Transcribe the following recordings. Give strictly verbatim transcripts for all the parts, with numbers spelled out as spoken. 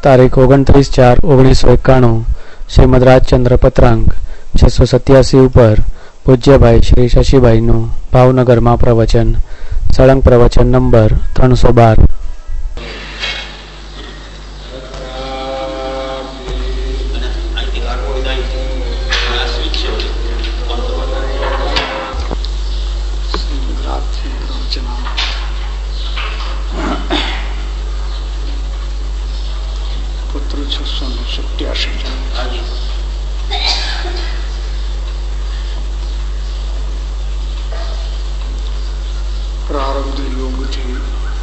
તારીખ ઓગણત્રીસ ચાર ઓગણીસો એકાણું શ્રીમદ રાજચંદ્ર પત્રાંક છસો સત્યાસી ઉપર પૂજ્યભાઈ શ્રી શશીભાઈનું ભાવનગરમાં પ્રવચન, સળંગ પ્રવચન નંબર ત્રણસો બાર. પ્રારબ્ધ યોગથી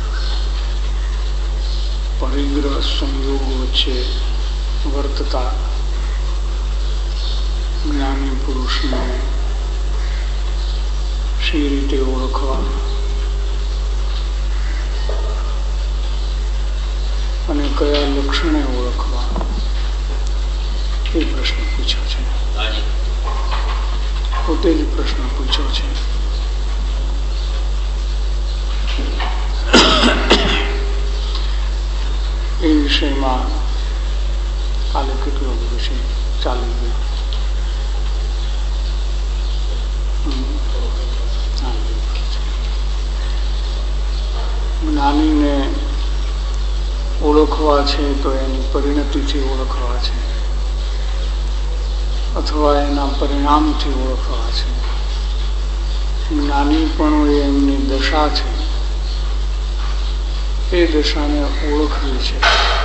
પરિગ્રહ સંયોગ વચ્ચે વર્તતા જ્ઞાની પુરુષને શી રીતે ઓળખવા અને કયા લક્ષણે ઓળખવા એ પ્રશ્ન પૂછ્યો છે. પોતે જ પ્રશ્ન પૂછ્યો છે. એ વિષયમાં કાલે કેટલો વિષય ચાલી ગયો. જ્ઞાનીને ઓળખવા છે તો એની પરિણતિથી ઓળખવા છે અથવા એના પરિણામથી ઓળખવા છે. જ્ઞાની પણ એમની દશા છે, એ દશાને ઓળખવી છે.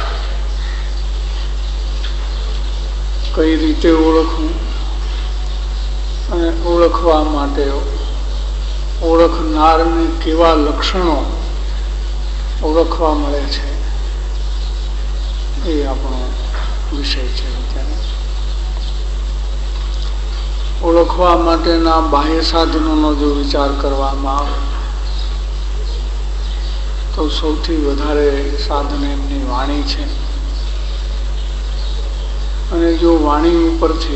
કઈ રીતે ઓળખવું અને ઓળખવા માટે ઓળખનારને કેવા લક્ષણો ઓળખવા મળે છે એ આપણો વિષય છે. અત્યારે ઓળખવા માટેના બાહ્ય સાધનોનો જો વિચાર કરવામાં આવે તો સૌથી વધારે સાધન એમની વાણી છે. અને જો વાણી ઉપરથી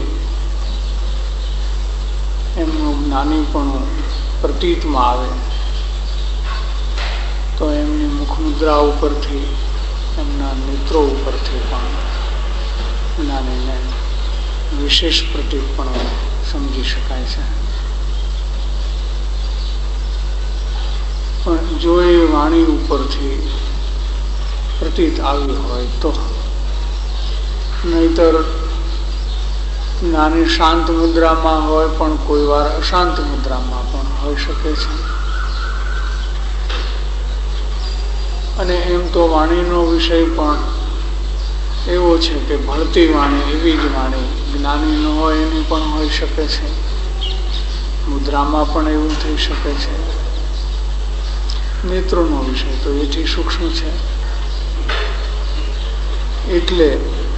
એમનું જ્ઞાનીપણું પ્રતીતમાં આવે તો એમની મુખમુદ્રા ઉપરથી, એમના નેત્રો ઉપરથી પણ જ્ઞાનીને વિશેષ પ્રતીતપણું સમજી શકાય છે. પણ જો એ વાણી ઉપરથી પ્રતીત આવ્યું હોય તો, નહીતર જ્ઞાની શાંત મુદ્રામાં હોય પણ કોઈ વાર અશાંત મુદ્રામાં પણ હોઈ શકે છે. અને એમ તો વાણીનો વિષય પણ એવો છે કે ભળતી વાણી એવી જ વાણી જ્ઞાની ન હોય એની પણ હોઈ શકે છે. મુદ્રામાં પણ એવું થઈ શકે છે. નેત્રોનો વિષય તો એથી સૂક્ષ્મ છે. એટલે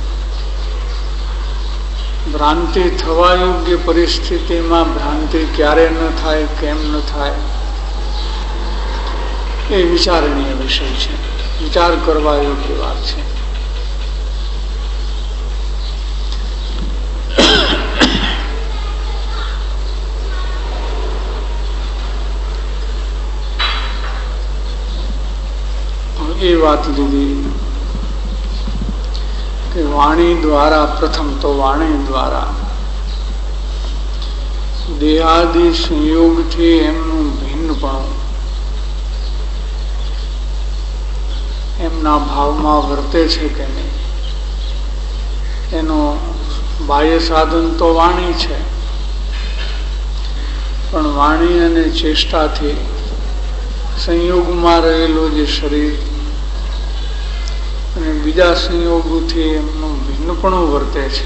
ભ્રાંતિ થવા યોગ્ય પરિસ્થિતિમાં ભ્રાંતિ ક્યારે ન થાય, કેમ ન થાય, એ વિચારણીય વિષય છે. વિચાર કરવા યોગ્ય વાત છે. એ વાત લીધી કે વાણી દ્વારા, પ્રથમ તો વાણી દ્વારા દેહાદિ સંયોગથી એમનું ભિન્નપણું એમના ભાવમાં વર્તે છે કે નહીં, એનો બાહ્ય સાધન તો વાણી છે. પણ વાણી અને ચેષ્ટાથી સંયોગમાં રહેલું જે શરીર અને બીજા સંયોગોથી એમનું ભિન્નપણું વર્તે છે,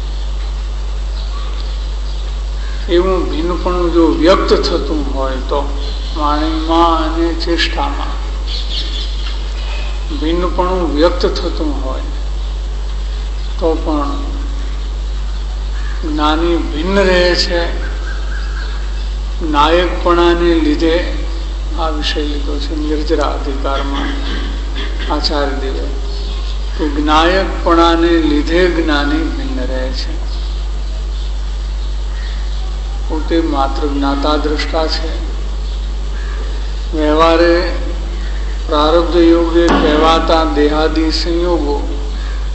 એવું ભિન્નપણું જો વ્યક્ત થતું હોય તો વાણીમાં અને ચેષ્ટામાં ભિન્નપણું વ્યક્ત થતું હોય તો પણ જ્ઞાની ભિન્ન રહે છે. નાયકપણાને લીધે આ વિષય લીધો છે નિર્જરા અધિકારમાં આચાર્ય દેવે કે જ્ઞાયકપણાને લીધે જ્ઞાની ભિન્ન રહે છે. પોતે માત્ર જ્ઞાતા દ્રષ્ટા છે. વ્યવહારે પ્રારબ્ધ યોગે કહેવાતા દેહાદી સંયોગો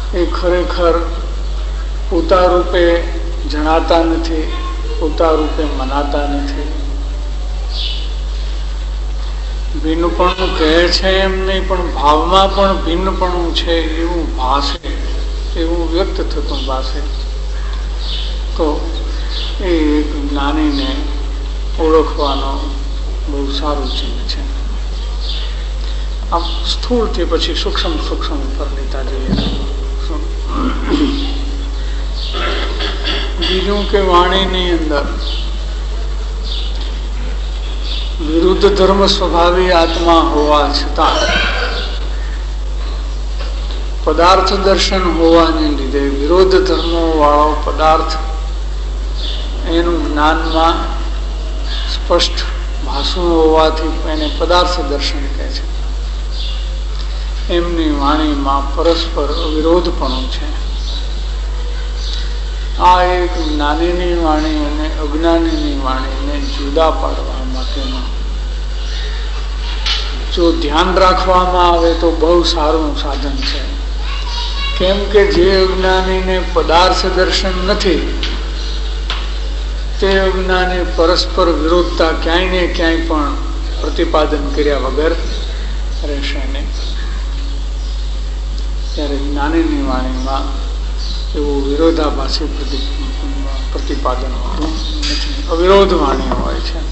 એ ખરેખર પોતા રૂપે જણાતા નથી, પોતા રૂપે મનાતા નથી. ભિન્નપણું કહે છે એમ નહીં, પણ ભાવમાં પણ ભિન્નપણું છે એવું ભાષે, એવું વ્યક્ત થતું ભાષે. તો એ એક જ્ઞાનીને ઓળખવાનો બહુ સારું ચીજ છે. આમ સ્થૂળથી પછી સૂક્ષ્મ સૂક્ષ્મ પર લેતા જઈએ. બીજું કે વાણીની અંદર વિરુદ્ધ ધર્મ સ્વભાવી આત્મા હોવા છતાં પદાર્થ દર્શન હોવાને લીધે વિરોધ ધર્મો વાળો પદાર્થ એનું જ્ઞાનમાં સ્પષ્ટ ભાષું હોવાથી એને પદાર્થ દર્શન કહે છે. એમની વાણીમાં પરસ્પર અવિરોધપણું છે. આ એક જ્ઞાનીની વાણી અને અજ્ઞાનીની વાણીને જુદા પાડવા માટેનો જો ધ્યાન રાખવામાં આવે તો બહુ સારું સાધન છે. કેમ કે જે અજ્ઞાનીને પદાર્થ દર્શન નથી તે અજ્ઞાની પરસ્પર વિરોધતા ક્યાંય ને ક્યાંય પણ પ્રતિપાદન કર્યા વગર રહેશે નહીં. ત્યારે જ્ઞાનીની વાણીમાં એવું વિરોધાભાસી પ્રતિપાદન હોતું નથી, અવિરોધ વાણી હોય છે.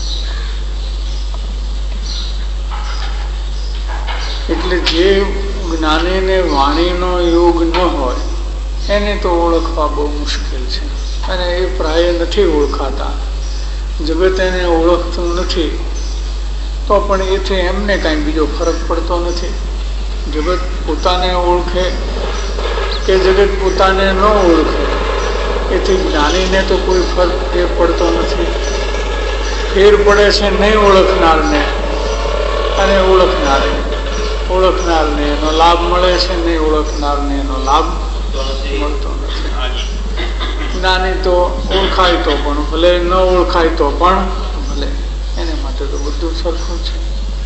એટલે જે જ્ઞાનીને વાણીનો યોગ ન હોય એને તો ઓળખવા બહુ મુશ્કેલ છે, અને એ પ્રાય નથી ઓળખાતા. જગત એને ઓળખતું નથી તો પણ એથી એમને કાંઈ બીજો ફરક પડતો નથી. જગત પોતાને ઓળખે કે જગત પોતાને ન ઓળખે એથી જ્ઞાનીને તો કોઈ ફરક ફેર પડતો નથી. ફેર પડે છે નહીં ઓળખનારને અને ઓળખનારને. ઓળખનારને એનો લાભ મળે છે, નહીં ઓળખનારને એનો લાભ મળતો નથી. જ્ઞાની તો ઓળખાય તો પણ ભલે, ન ઓળખાય તો પણ ભલે, એને માટે તો બધું સરખું છે.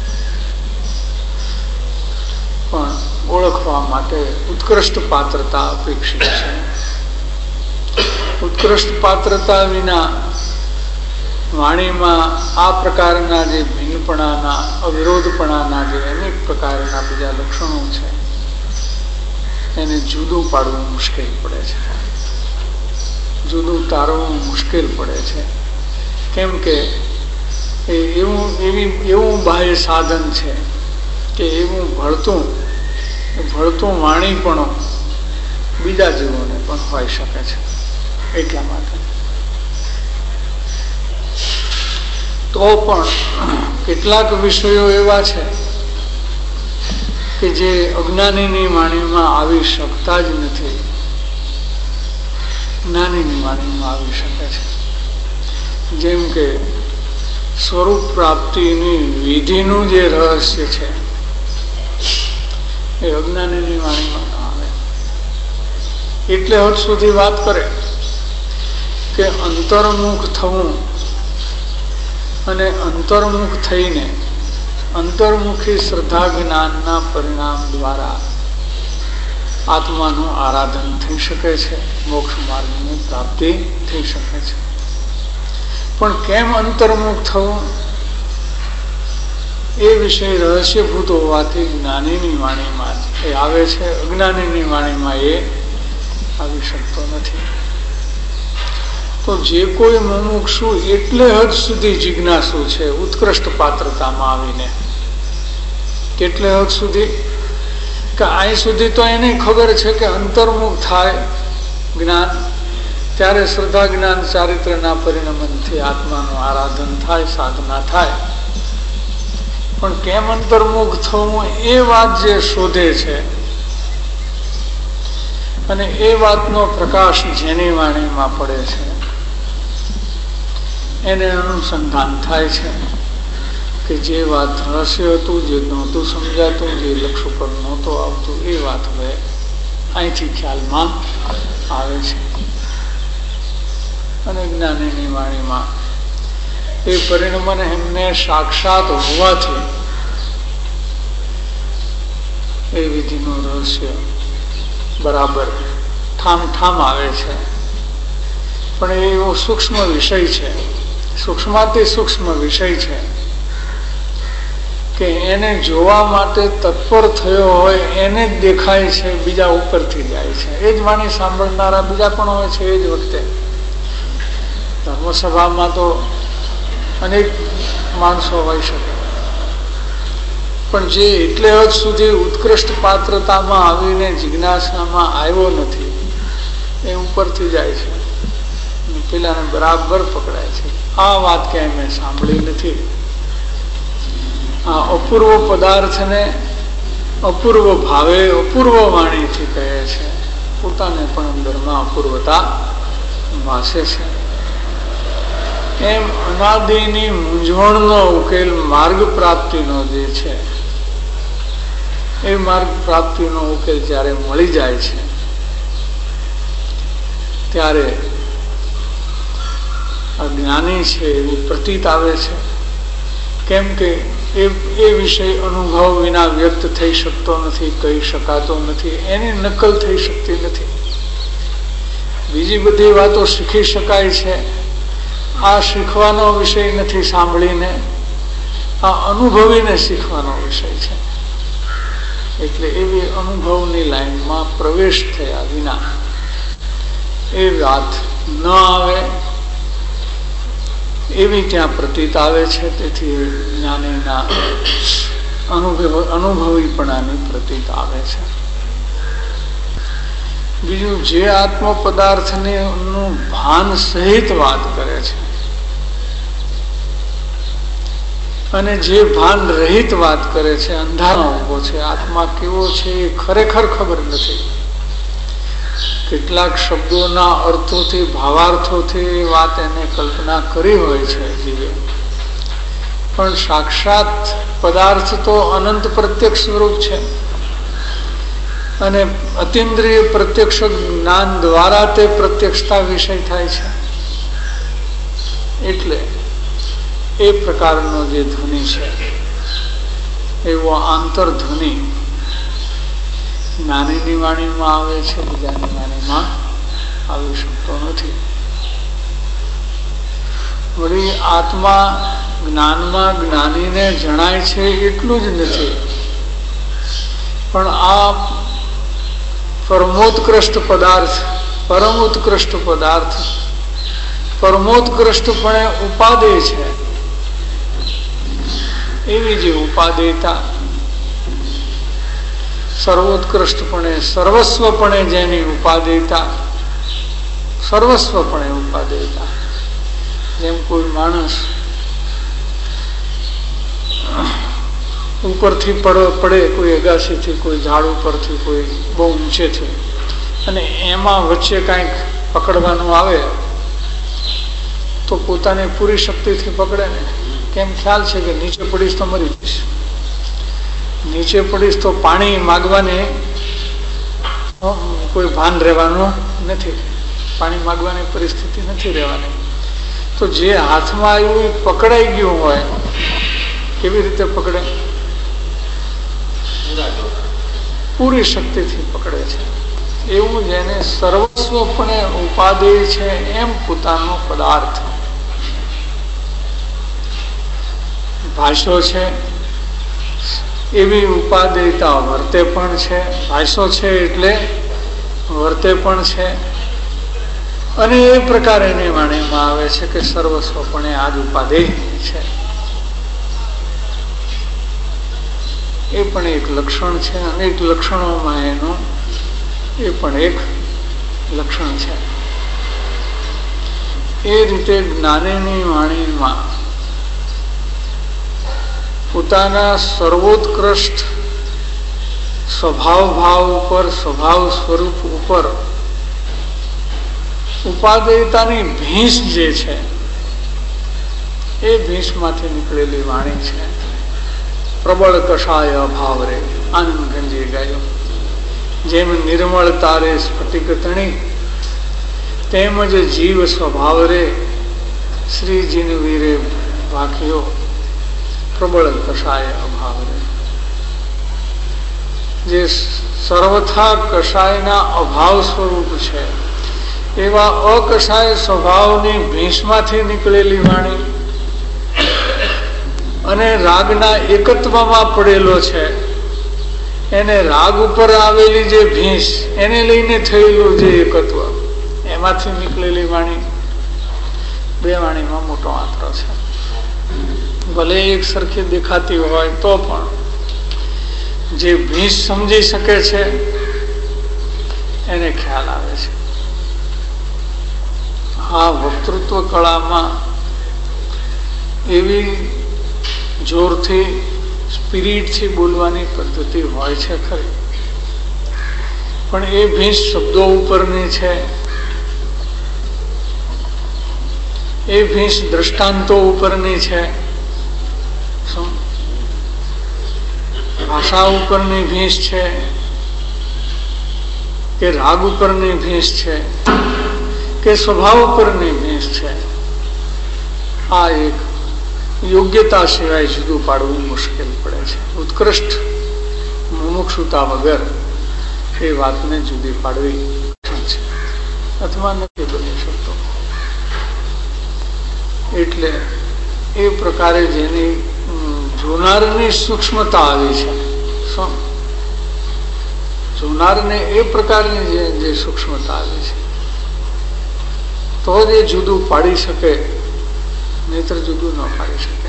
પણ ઓળખવા માટે ઉત્કૃષ્ટ પાત્રતા અપેક્ષિત છે. ઉત્કૃષ્ટ પાત્રતા વિના વાણીમાં આ પ્રકારના જે ભિન્નપણાના, અવિરોધપણાના જે અનેક પ્રકારના બીજા લક્ષણો છે એને જુદું પાડવું મુશ્કેલ પડે છે, જુદું તારવું મુશ્કેલ પડે છે. કેમ કે એ એવું એવી એવું બાહ્ય સાધન છે કે એવું ભળતું ભળતું વાણી પણ બીજા જીવોને પણ હોઈ શકે છે. એટલા માટે તો પણ કેટલાક વિષયો એવા છે કે જે અજ્ઞાનીની વાણીમાં આવી શકતા જ નથી, જ્ઞાનીની વાણીમાં આવી શકે છે. જેમ કે સ્વરૂપ પ્રાપ્તિની વિધિનું જે રહસ્ય છે એ અજ્ઞાનીની વાણીમાં ન આવે. એટલે હદ સુધી વાત કરે કે અંતર્મુખ થવું અને અંતર્મુખ થઈને અંતર્મુખી શ્રદ્ધા જ્ઞાનના પરિણામ દ્વારા આત્માનું આરાધન થઈ શકે છે, મોક્ષ માર્ગની પ્રાપ્તિ થઈ શકે છે. પણ કેમ અંતર્મુખ થવું એ વિષય રહસ્યભૂત હોવાથી જ્ઞાનીની વાણીમાં એ આવે છે, અજ્ઞાનીની વાણીમાં એ આવી શકતો નથી. તો જે કોઈ મુમુક્ષુ એટલે હદ સુધી જિજ્ઞાસુ છે ઉત્કૃષ્ટ પાત્રતામાં આવીને, કેટલે હદ સુધી કે અહીં સુધી તો એને ખબર છે કે અંતર્મુખ થાય જ્ઞાન ત્યારે શ્રદ્ધા જ્ઞાન ચારિત્રના પરિણમનથી આત્માનું આરાધન થાય, સાધના થાય. પણ કેમ અંતર્મુખ થવું એ વાત જે શોધે છે અને એ વાતનો પ્રકાશ જેની વાણીમાં પડે છે એને અનુસંધાન થાય છે કે જે વાત રહસ્ય હતું, જે નહોતું સમજાતું, જે લક્ષ ઉપર નહોતું આવતું, એ વાત હવે અહીંથી ખ્યાલમાં આવે છે. અને જ્ઞાનીની વાણીમાં એ પરિણમન એમને સાક્ષાત હોવાથી એ વિધિનું રહસ્ય બરાબર ઠામ ઠામ આવે છે, પણ એવો સૂક્ષ્મ વિષય છે, સૂક્ષ્માતિ સૂક્ષ્મ વિષય છે કે એને જોવા માટે તત્પર થયો હોય એને જ દેખાય છે, બીજા ઉપરથી જાય છે. એ જ વાણી સાંભળનારા બીજા પણ હોય છે. એ જ વખતે ધર્મસભામાં તો અનેક માણસો હોઈ શકે, પણ જે એટલે હદ સુધી ઉત્કૃષ્ટ પાત્રતામાં આવીને જિજ્ઞાસામાં આવ્યો નથી એ ઉપરથી જાય છે, પેલાને બરાબર પકડાય છે. આ વાત ક્યાંય મેં સાંભળી નથી. આ અપૂર્વ પદાર્થને અપૂર્વ ભાવે અપૂર્વ વાણીથી કહે છે, પોતાને પણ અંદરમાં અપૂર્વતા વાસે છે. એમ અનાદિની મૂંઝવણનો ઉકેલ માર્ગ પ્રાપ્તિનો જે છે, એ માર્ગ પ્રાપ્તિનો ઉકેલ જ્યારે મળી જાય છે ત્યારે આ જ્ઞાની છે એવું પ્રતીત આવે છે. કેમ કે એ એ વિષય અનુભવ વિના વ્યક્ત થઈ શકતો નથી, કહી શકાતો નથી, એની નકલ થઈ શકતી નથી. બીજી બધી વાતો શીખી શકાય છે, આ શીખવાનો વિષય નથી સાંભળીને, આ અનુભવીને શીખવાનો વિષય છે. એટલે એવી અનુભવની લાઈનમાં પ્રવેશ થયા વિના એ વાત ન આવે એવી ત્યાં પ્રતીત આવે છે. તેથી જ્ઞાનીના અનુભવ અનુભવીપણાની પ્રતીત આવે છે. બીજું, જે આત્મ પદાર્થને નું ભાન સહિત વાત કરે છે અને જે ભાન રહિત વાત કરે છે, અંધારો ઉભો છે, આત્મા કેવો છે એ ખરેખર ખબર નથી. કેટલાક શબ્દોના અર્થોથી ભાવાર્થોથી વાત એને કલ્પના કરી હોય છે જીવે, પણ સાક્ષાત પદાર્થ તો અનંત પ્રત્યક્ષ સ્વરૂપ છે અને અતિન્દ્રિય પ્રત્યક્ષ જ્ઞાન દ્વારા તે પ્રત્યક્ષતા વિષય થાય છે. એટલે એ પ્રકારનો જે ધ્વનિ છે એવો આંતરધ્વનિ જ્ઞાનીની વાણીમાં આવે છે, બીજાની વાણીમાં આવી શકતો નથી. વળી આત્મા જ્ઞાનમાં જ્ઞાનીને જણાય છે એટલું જ નથી, પણ આ પરમોત્કૃષ્ટ પદાર્થ, પરમ ઉત્કૃષ્ટ પદાર્થ પરમોત્કૃષ્ટપણે ઉપાદેય છે. એવી જે ઉપાદેયતા સર્વોત્કૃષ્ટપણે સર્વસ્વપણે જેની ઉપાદેયતા, સર્વસ્વપણે ઉપાદેયતા, જેમ કોઈ માણસ ઉપરથી પડે, કોઈ અગાસીથી, કોઈ ઝાડ ઉપરથી, કોઈ બહુ ઊંચેથી, અને એમાં વચ્ચે કાંઈક પકડવાનું આવે તો પોતાની પૂરી શક્તિથી પકડે ને. કેમ? ખ્યાલ છે કે નીચે પડીશ તો મરી જઈશ, નીચે પડીશ તો પાણી માગવાની કોઈ ભાન રહેવાનું નથી, પાણી માગવાની પરિસ્થિતિ નથી રહેવાની. તો જે હાથમાં આવ્યું પકડાઈ ગયું હોય, કેવી રીતે પકડે? પૂરી શક્તિથી પકડે છે. એવું જેને સર્વસ્વપણે ઉપાદેય છે એમ પોતાનો પદાર્થ ભાષો છે, એવી ઉપાદેયતા વર્તે પણ છે. ભાષો છે એટલે વર્તે પણ છે, અને એ પ્રકારે એને વાણીમાં આવે છે કે સર્વસ્વપણે આ જ ઉપાદેય છે. એ પણ એક લક્ષણ છે, અનેક લક્ષણોમાં એનું એ પણ એક લક્ષણ છે. એ રીતે જ્ઞાનીની વાણીમાં પોતાના સર્વોત્કૃષ્ટ સ્વભાવ ભાવ ઉપર, સ્વભાવ સ્વરૂપ ઉપર ઉપાદેયતાની ભીંસ જે છે એ ભીંસમાંથી નીકળેલી વાણી છે. પ્રબળ કષાય ભાવ રે આનંદ ગંજી ગાયો, જેમ નિર્મળ તારે સ્ફટિક તણી, તેમજ જીવ સ્વભાવ રે શ્રીજીન વીરે વાક્યો પ્રબળ કષાય ભાવ રે. જે સર્વથા કષાયના અભાવ સ્વરૂપ છે એવા અકષાય સ્વભાવની ભીંસમાંથી નીકળેલી વાણી અને રાગના એકત્વમાં પડેલો છે, એને રાગ ઉપર આવેલી જે ભીંસ એને લઈને થયેલું જે એકત્વ, એમાંથી નીકળેલી વાણી, બે વાણીમાં મોટો આંતર છે. ભલે એક સરખી દેખાતી હોય તો પણ જે ભીંસ સમજી શકે છે એને ખ્યાલ આવે છે. આ વક્તૃત્વ કળામાં એવી જોરથી સ્પિરિટથી બોલવાની પદ્ધતિ હોય છે ખરી, પણ એ ભીંસ શબ્દો ઉપરની છે, એ ભીંસ દ્રષ્ટાંતો ઉપરની છે, ભાષા ઉપરની ભીંસ છે કે રાગ ઉપરની ભીંસ છે કે સ્વભાવ ઉપરની ભીંસ છે. આ એક યોગ્યતા સિવાય જુદું પાડવું મુશ્કેલ પડે છે. ઉત્કૃષ્ટ મુમુક્ષુતા વગર એ વાતને જુદી પાડવી છે અથવા નથી બની શકતો. એટલે એ પ્રકારે જેની જોનારની સૂક્ષ્મતા આવી છે, શું જોનારને એ પ્રકારની જે જે સૂક્ષ્મતા આવી છે તો જ એ જુદું પાડી શકે, નહીતર જુદું ન પાડી શકે.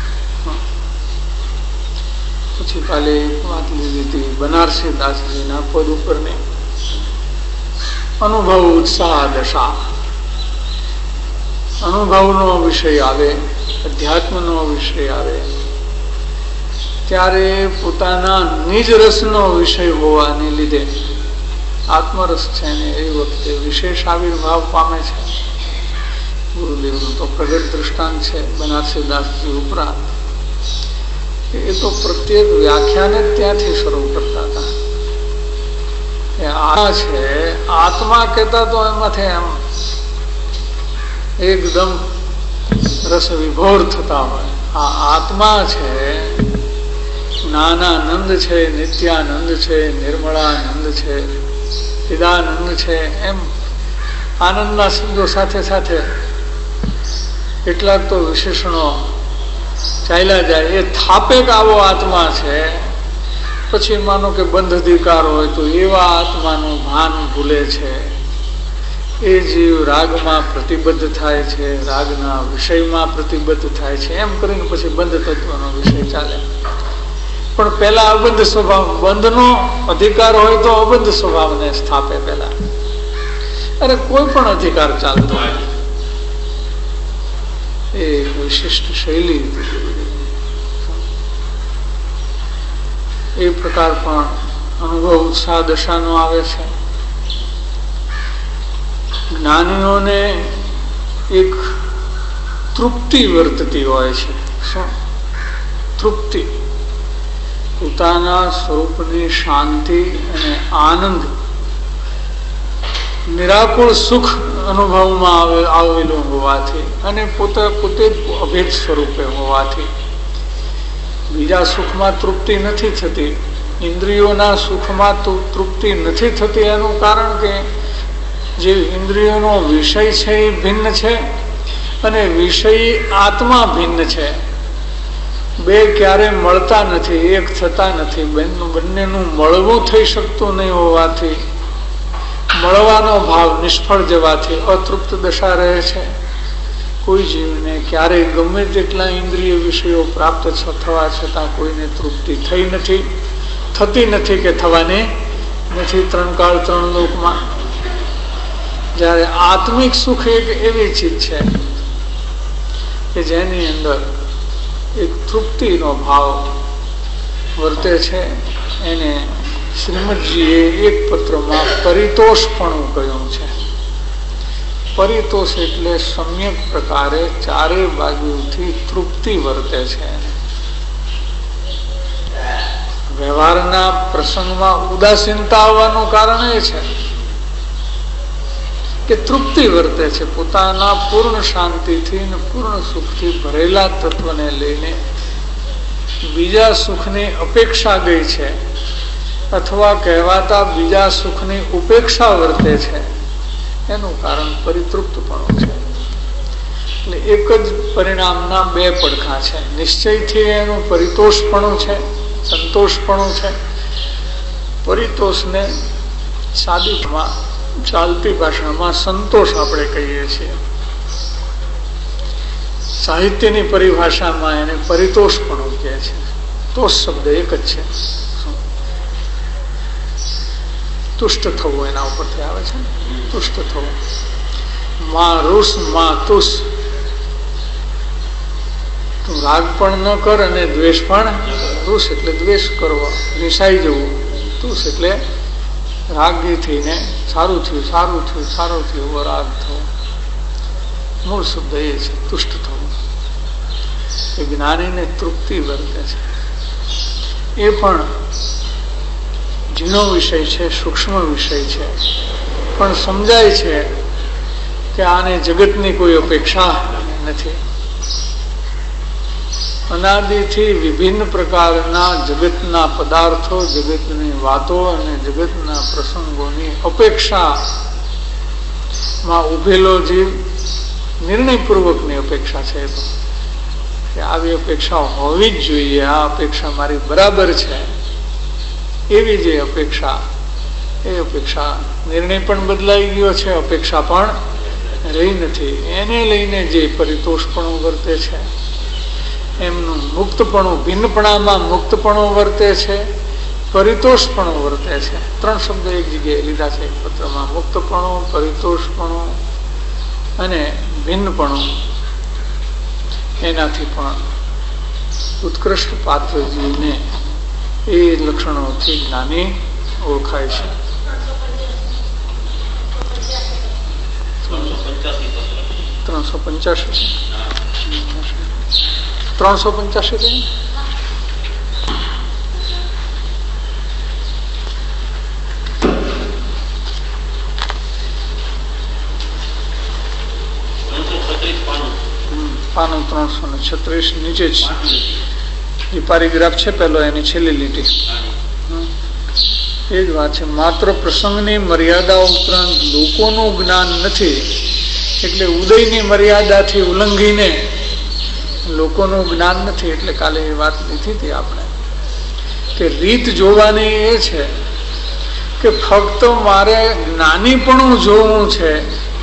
પછી કાલે વાત લીધી હતી બનારસી દાસજીના પદ ઉપરની, અનુભવ ઉત્સાહ દશા. અનુભવનો વિષય આવે, અધ્યાત્મનો વિષય આવે ત્યારે પોતાના નિજ રસનો વિષય હોવાને લીધે આત્મરસ છે ને એ વખતે વિશેષ આવિર્ભાવ પામે છે. ગુરુદેવનું તો પ્રગટ દ્રષ્ટાંત છે બનારસી દાસજી ઉપરાંત. એ તો પ્રત્યેક વ્યાખ્યાન જ ત્યાંથી શરૂ કરતા હતા. આ છે આત્મા કહેતા તો એમાંથી એમ એકદમ રસ વિભોર થતા હોય. આ આત્મા છે જ્ઞાનાનંદ છે, નિત્યાનંદ છે, નિર્મળાનંદ છે, ચિદાનંદ છે, એમ આનંદના શબ્દો સાથે સાથે કેટલાક તો વિશેષણો ચાલ્યા જાય. એ થાપેક આવો આત્મા છે. પછી માનો કે બંધ અધિકાર હોય તો એવા આત્માનું ભાન ભૂલે છે. એ જીવ રાગમાં પ્રતિબદ્ધ થાય છે, રાગના વિષયમાં પ્રતિબદ્ધ થાય છે, એમ કરીને પછી બંધ તત્વનો વિષય ચાલે. પણ પેલા અબંધ સ્વભાવ, બંધનો અધિકાર હોય તો અબંધ સ્વભાવને સ્થાપે પેલા. અરે કોઈ પણ અધિકાર ચાલતો હોય એ વિશિષ્ટ શૈલી એ પ્રકાર પણ અનુભવ ઉત્સાહ દશાનો આવે છે. જ્ઞાનીઓને એક તૃપ્તિ વર્તતી હોય છે. શું તૃપ્તિ? પોતાના સ્વરૂપની શાંતિ અને આનંદ, નિરાકુળ સુખ અનુભવમાં આવેલું હોવાથી અને પોતે પોતે અભેદ સ્વરૂપે હોવાથી બીજા સુખમાં તૃપ્તિ નથી થતી, ઇન્દ્રિયોના સુખમાં તૃપ્તિ નથી થતી. એનું કારણ કે જે ઇન્દ્રિયોનો વિષય છે એ ભિન્ન છે અને વિષય આત્મા ભિન્ન છે. બે ક્યારે મળતા નથી, એક થતા નથી. બંનેનું મળવું થઈ શકતું નહીં હોવાથી, મળવાનો ભાવ નિષ્ફળ જવાથી અતૃપ્ત દશા રહે છે. કોઈ જીવને ક્યારેય ગમે તેટલા ઇન્દ્રિય વિષયો પ્રાપ્ત થવા છતાં કોઈને તૃપ્તિ થઈ નથી, થતી નથી કે થવાની નથી ત્રણ કાળ ત્રણ લોકમાં. જ્યારે આત્મિક સુખ એક એવી ચીજ છે કે જેની અંદર એક તૃપ્તિનો ભાવ વર્તે છે. એને શ્રીમદજીએ એક પત્રમાં પરિતોષપણું કહ્યું છે. પરિતોષ એટલે સમ્યક પ્રકારે ચારે બાજુથી તૃપ્તિ વર્તે છે. વ્યવહારના પ્રસંગમાં ઉદાસીનતા આવવાનું કારણ એ છે કે તૃપ્તિ વર્તે છે. પોતાના પૂર્ણ શાંતિથી અને પૂર્ણ સુખથી ભરેલા તત્વને લઈને બીજા સુખની અપેક્ષા ગઈ છે અથવા કહેવાતા બીજા સુખની ઉપેક્ષા વર્તે છે, એનું કારણ પરિતૃપ્તપણું છે. એટલે એક જ પરિણામના બે પડખા છે. નિશ્ચયથી એનું પરિતોષપણું છે, સંતોષપણું છે. પરિતોષને સાદીમાં ચાલતી ભાષામાં સંતોષ આપણે કહીએ છીએ. સાહિત્યની પરિભાષામાં એને પરિતોષપણું કહે છે. તોષ શબ્દ એક જ છે, તુષ્ટ થવું એના ઉપરથી આવે છે. તુષ્ટ થવું. માં રૂસ માં તુષ. તું રાગ પણ ન કર અને દ્વેષ પણ. રૂસ એટલે દ્વેષ કરવો, નિશાઈ જવું. તુષ એટલે રાગી થઈને સારું થયું સારું થયું સારું થયું એવો રાગ થવો. મૂળ શબ્દ એ છે તુષ્ટ થવું. એ જ્ઞાનીને તૃપ્તિ વર્તે છે. એ પણ ઝીણો વિષય છે, સૂક્ષ્મ વિષય છે, પણ સમજાય છે કે આને જગતની કોઈ અપેક્ષા નથી. અનાદિથી વિભિન્ન પ્રકારના જગતના પદાર્થો, જગતની વાતો અને જગતના પ્રસંગોની અપેક્ષામાં ઉભેલો જીવ નિર્ણયપૂર્વકની અપેક્ષા છે કે આવી અપેક્ષા હોવી જ જોઈએ, આ અપેક્ષા મારી બરાબર છે, એવી જે અપેક્ષા, એ અપેક્ષા નિર્ણય પણ બદલાઈ ગયો છે, અપેક્ષા પણ રહી નથી. એને લઈને જે પરિતોષપણું વર્તે છે, એમનું મુક્તપણું, ભિન્નપણામાં મુક્તપણું વર્તે છે, પરિતોષપણું વર્તે છે. ત્રણ શબ્દ એક જગ્યાએ લીધા છે પત્રમાં. મુક્તપણું, પરિતોષપણું અને ભિન્નપણું. એનાથી પણ ઉત્કૃષ્ટ પાત્ર જીવને એ લક્ષણોથી જ્ઞાની ઓળખાય છે. ત્રણસો પંચ્યાસી ત્રણસો પંચ્યાસી પાનું ત્રણસો ને છત્રીસ નીચે જ એ પેરેગ્રાફ છે પેલો, એની છેલ્લી લીટી એ જ વાત છે. માત્ર પ્રસંગની મર્યાદા ઉપરાંત લોકોનું જ્ઞાન નથી, એટલે ઉદયની મર્યાદાથી ઉલ્લંઘીને લોકોનું જ્ઞાન નથી. એટલે કાલે એ વાત લીધી હતી આપણે કે રીત જોવાની એ છે કે ફક્ત મારે જ્ઞાનીપણું જોવું છે.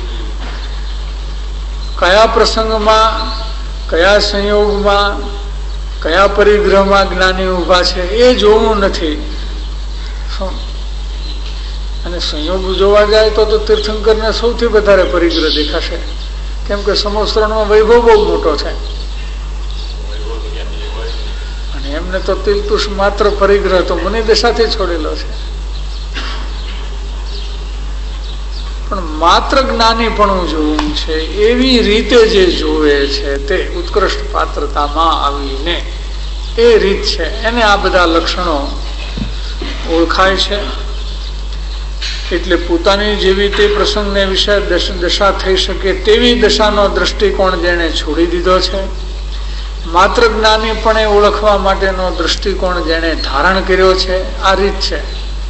કયા પ્રસંગમાં, કયા સંયોગમાં, કયા પરિગ્રહમાં જ્ઞાની ઉભા છે એ જોવું નથી. અને સંયોગ જોવા જાય તો તો તીર્થંકરને સૌથી વધારે પરિગ્રહ દેખાશે, કેમ કે સમસ્તરણનો વૈભવ બહુ મોટો છે અને એમને તો તિલતુષ માત્ર પરિગ્રહ તો મુનિ દશાથી છોડેલો છે. પણ માત્ર જ્ઞાનીપણું જોવું છે એવી રીતે જે જોવે છે તે ઉત્કૃષ્ટ પાત્રતામાં આવીને એ રીત છે. એને આ બધા લક્ષણો ઓળખાય છે. એટલે પોતાની જેવી તે પ્રસંગને વિશે દશા થઈ શકે તેવી દશાનો દ્રષ્ટિકોણ જેને છોડી દીધો છે, માત્ર જ્ઞાનીપણે ઓળખવા માટેનો દ્રષ્ટિકોણ જેને ધારણ કર્યો છે, આ રીત છે.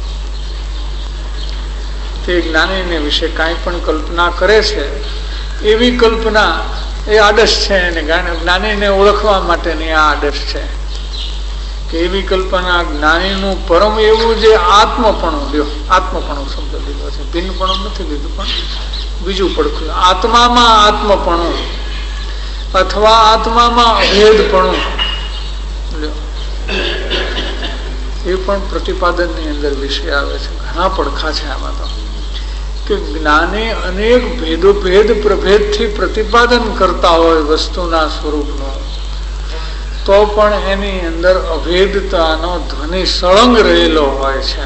તે જ્ઞાનીને વિશે કાંઈ પણ કલ્પના કરે છે એવી કલ્પના એ આદર્શ છે, અને જ્ઞાનીને ઓળખવા માટેની આ આદર્શ છે કે એવી કલ્પના જ્ઞાનીનું પરમ એવું જે આત્મપણું લ્યો, આત્મપણું શબ્દ લીધો છે, ભિન્નપણું નથી લીધું, પણ બીજું પડખું આત્મામાં આત્મપણું અથવા આત્મામાં અભેદપણું લ્યો, એ પણ પ્રતિપાદનની અંદર વિષય આવે છે. ઘણા પડખા છે આમાં તો કે જ્ઞાની અનેક ભેદો ભેદ પ્રભેદથી પ્રતિપાદન કરતા હોય વસ્તુના સ્વરૂપનું, તો પણ એની અંદર અભેદતાનો ધ્વનિ સળંગ રહેલો હોય છે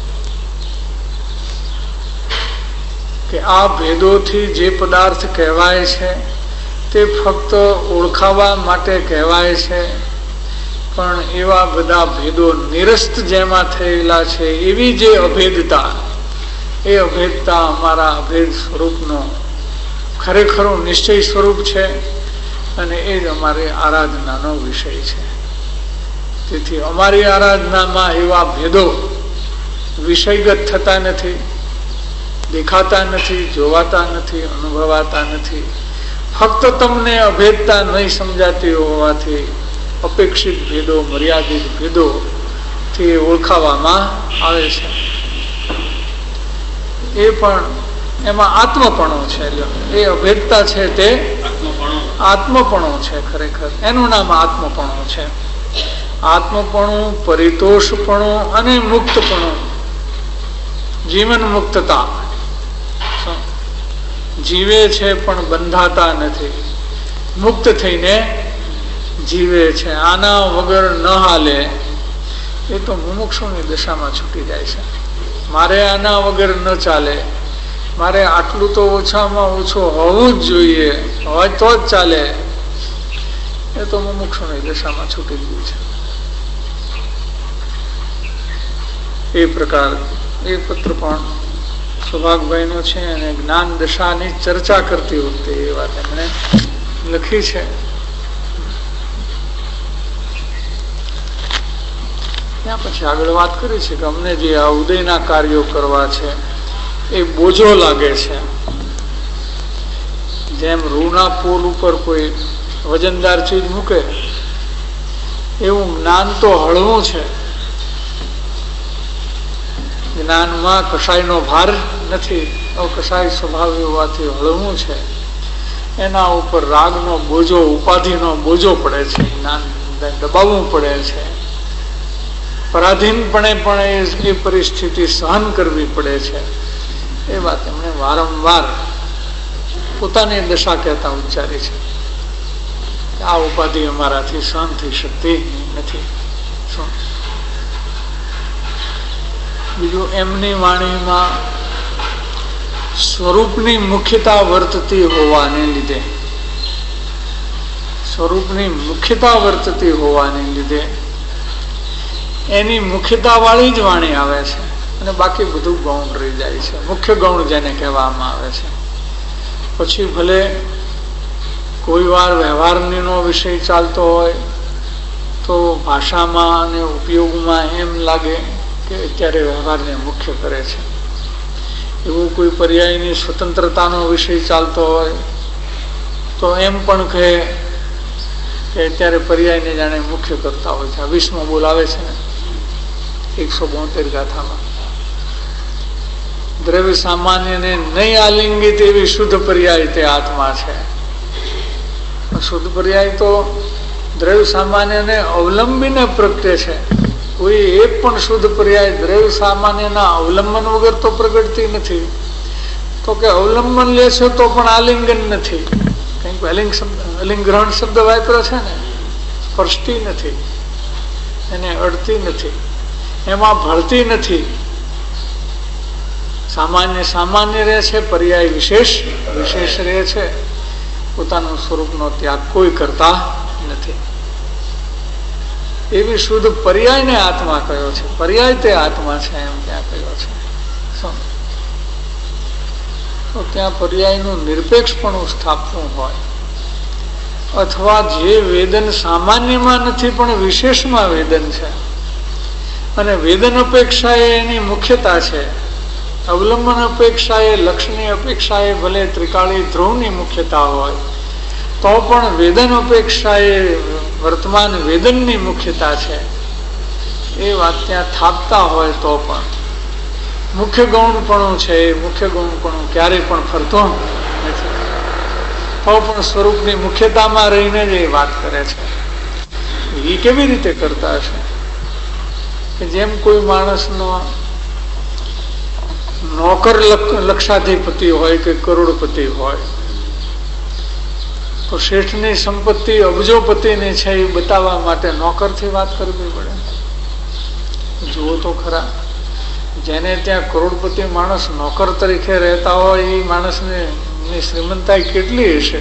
કે આ ભેદોથી જે પદાર્થ કહેવાય છે તે ફક્ત ઓળખાવા માટે કહેવાય છે, પણ એવા બધા ભેદો નિરસ્ત જેમાં થયેલા છે એવી જે અભેદતા, એ અભેદતા અમારા અભેદ સ્વરૂપનો ખરેખરું નિશ્ચય સ્વરૂપ છે અને એ જ અમારી આરાધનાનો વિષય છે. તેથી અમારી આરાધનામાં એવા ભેદો વિષયગત થતા નથી, દેખાતા નથી, જોવાતા નથી, અનુભવાતા નથી. ફક્ત તમને અભેદતા નહીં સમજાતી હોવાથી અપેક્ષિત ભેદો, મર્યાદિત ભેદો થી ઓળખાવામાં આવે છે. એ પણ એમાં આત્મપણો છે. એ અભેદતા છે તે આત્મપણો છે. ખરેખર એનું નામ આત્મપણો છે. આત્મપણું, પરિતોષપણું અને મુક્તપણું, જીવન મુક્તતા. જીવે છે પણ બંધાતા નથી, મુક્ત થઈને જીવે છે. આના વગર ન હાલે એ તો મુમુક્ષુની દશામાં છૂટી જાય છે. મારે આના વગર ન ચાલે, મારે આટલું તો ઓછામાં ઓછું હોવું જ જોઈએ, હોય તો જ ચાલે, એ તો મુમુક્ષુની દશામાં છૂટી ગયું છે. એ પ્રકાર એ પત્ર પણ સૌભાગભાઈ નો છે અને જ્ઞાન દશાની ચર્ચા કરતી વખતે એ વાત એમણે લખી છે. ત્યાં પછી આગળ વાત કરી છે કે અમને જે આ ઉદયના કાર્યો કરવા છે એ બોજો લાગે છે. જેમ રૂના પુલ ઉપર કોઈ વજનદાર ચીજ મૂકે એવું જ્ઞાન તો હળવું છે. જ્ઞાનમાં કસાયનો ભાર નથી, કસાય સ્વભાવ હોવાથી હળવું છે. એના ઉપર રાગનો બોજો, ઉપાધિનો બોજો પડે છે. જ્ઞાન દબાવવું પડે છે. પરાધીનપણે પણ એ પરિસ્થિતિ સહન કરવી પડે છે. એ વાત એમણે વારંવાર પોતાની દશા કહેતા ઉચ્ચારી છે. આ ઉપાધિ અમારાથી સહન થઈ શકતી નથી. શું બીજું એમની વાણીમાં સ્વરૂપની મુખ્યતા વર્તતી હોવાને લીધે સ્વરૂપની મુખ્યતા વર્તતી હોવાને લીધે એની મુખ્યતા વાળી જ વાણી આવે છે અને બાકી બધું ગૌણ રહી જાય છે. મુખ્ય ગૌણ જેને કહેવામાં આવે છે. પછી ભલે કોઈ વાર વ્યવહારનો વિષય ચાલતો હોય તો ભાષામાં અને ઉપયોગમાં એમ લાગે કે અત્યારે વ્યવહારને મુખ્ય કરે છે. એવું કોઈ પર્યાયની સ્વતંત્રતાનો વિષય ચાલતો હોય તો એમ પણ કહે કે અત્યારે પર્યાયને જાણે મુખ્ય કરતા હોય છે. વીસમો બોલાવે છે ને એકસો બોતેર ગાથામાં, દ્રવ્ય સામાન્યને નહીં આલિંગિત એવી શુદ્ધ પર્યાય તે આત્મા છે. શુદ્ધ પર્યાય તો દ્રવ્ય સામાન્યને અવલંબીને પ્રગટે છે. કોઈ એક પણ શુદ્ધ પર્યાય દ્રવ્ય સામાન્યના અવલંબન વગર તો પ્રગટતી નથી. તો કે અવલંબન લે છે તો પણ આલિંગન નથી. કંઈક અલિંગ શબ્દ અલિંગ ગ્રહણ શબ્દ વાપર્યો છે ને, સ્પર્શતી નથી, એને અડતી નથી, એમાં ભળતી નથી. સામાન્ય સામાન્ય રહે છે, પર્યાય વિશેષ વિશેષ રહે છે. પોતાનું સ્વરૂપનો ત્યાગ કોઈ કરતા નથી. એવી શુદ્ધ પર્યાયને આત્મા કયો છે. પર્યાય તે આત્મા છે એમ ત્યાં કયો છે. તો ત્યાં પર્યાયનું નિરપેક્ષપણું સ્થાપવું હોય અથવા જે વેદન સામાન્યમાં નથી પણ વિશેષમાં વેદન છે અને વેદન અપેક્ષા એ એની મુખ્યતા છે, અવલંબન અપેક્ષા એ લક્ષ્યની અપેક્ષા એ ભલે ત્રિકાળી ધ્રુવની મુખ્યતા હોય તો પણ વેદન અપેક્ષા એ વર્તમાન વેદનની મુખ્યતા છે. એ વાત ત્યાં થાપતા હોય તો પણ મુખ્ય ગૌણપણું છે એ મુખ્ય ગૌણપણું ક્યારેય પણ ફરતો નથી. તો પણ સ્વરૂપની મુખ્યતામાં રહીને જ એ વાત કરે છે. એ કેવી રીતે કરતા હશે કે જેમ કોઈ માણસનો નોકર લક્ષાધિપતિ હોય કે કરોડપતિ હોય તો શેઠની સંપત્તિ અબજોપતિની છે એ બતાવવા માટે નોકરથી વાત કરવી પડે. જુઓ તો ખરા, જેને ત્યાં કરોડપતિ માણસ નોકર તરીકે રહેતા હોય એ માણસની શ્રીમંતાઈ કેટલી હશે.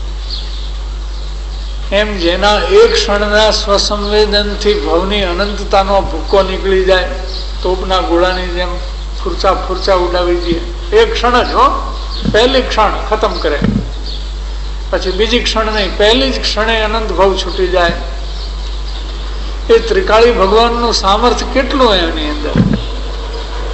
એમ જેના એક ક્ષણના સ્વસંવેદનથી ભવની અનંતતાનો ભૂક્કો નીકળી જાય, તોપના ગોળાની જેમ ફૂરચા ફૂરચા ઉડાવી દે. એક ક્ષણ જ હો, પહેલી ક્ષણ ખતમ કરે, પછી બીજી ક્ષણ નહીં, પહેલી જ ક્ષણે અનંત ભાવ છૂટી જાય. એ ત્રિકાળી ભગવાનનું સામર્થ્ય કેટલું એની અંદર.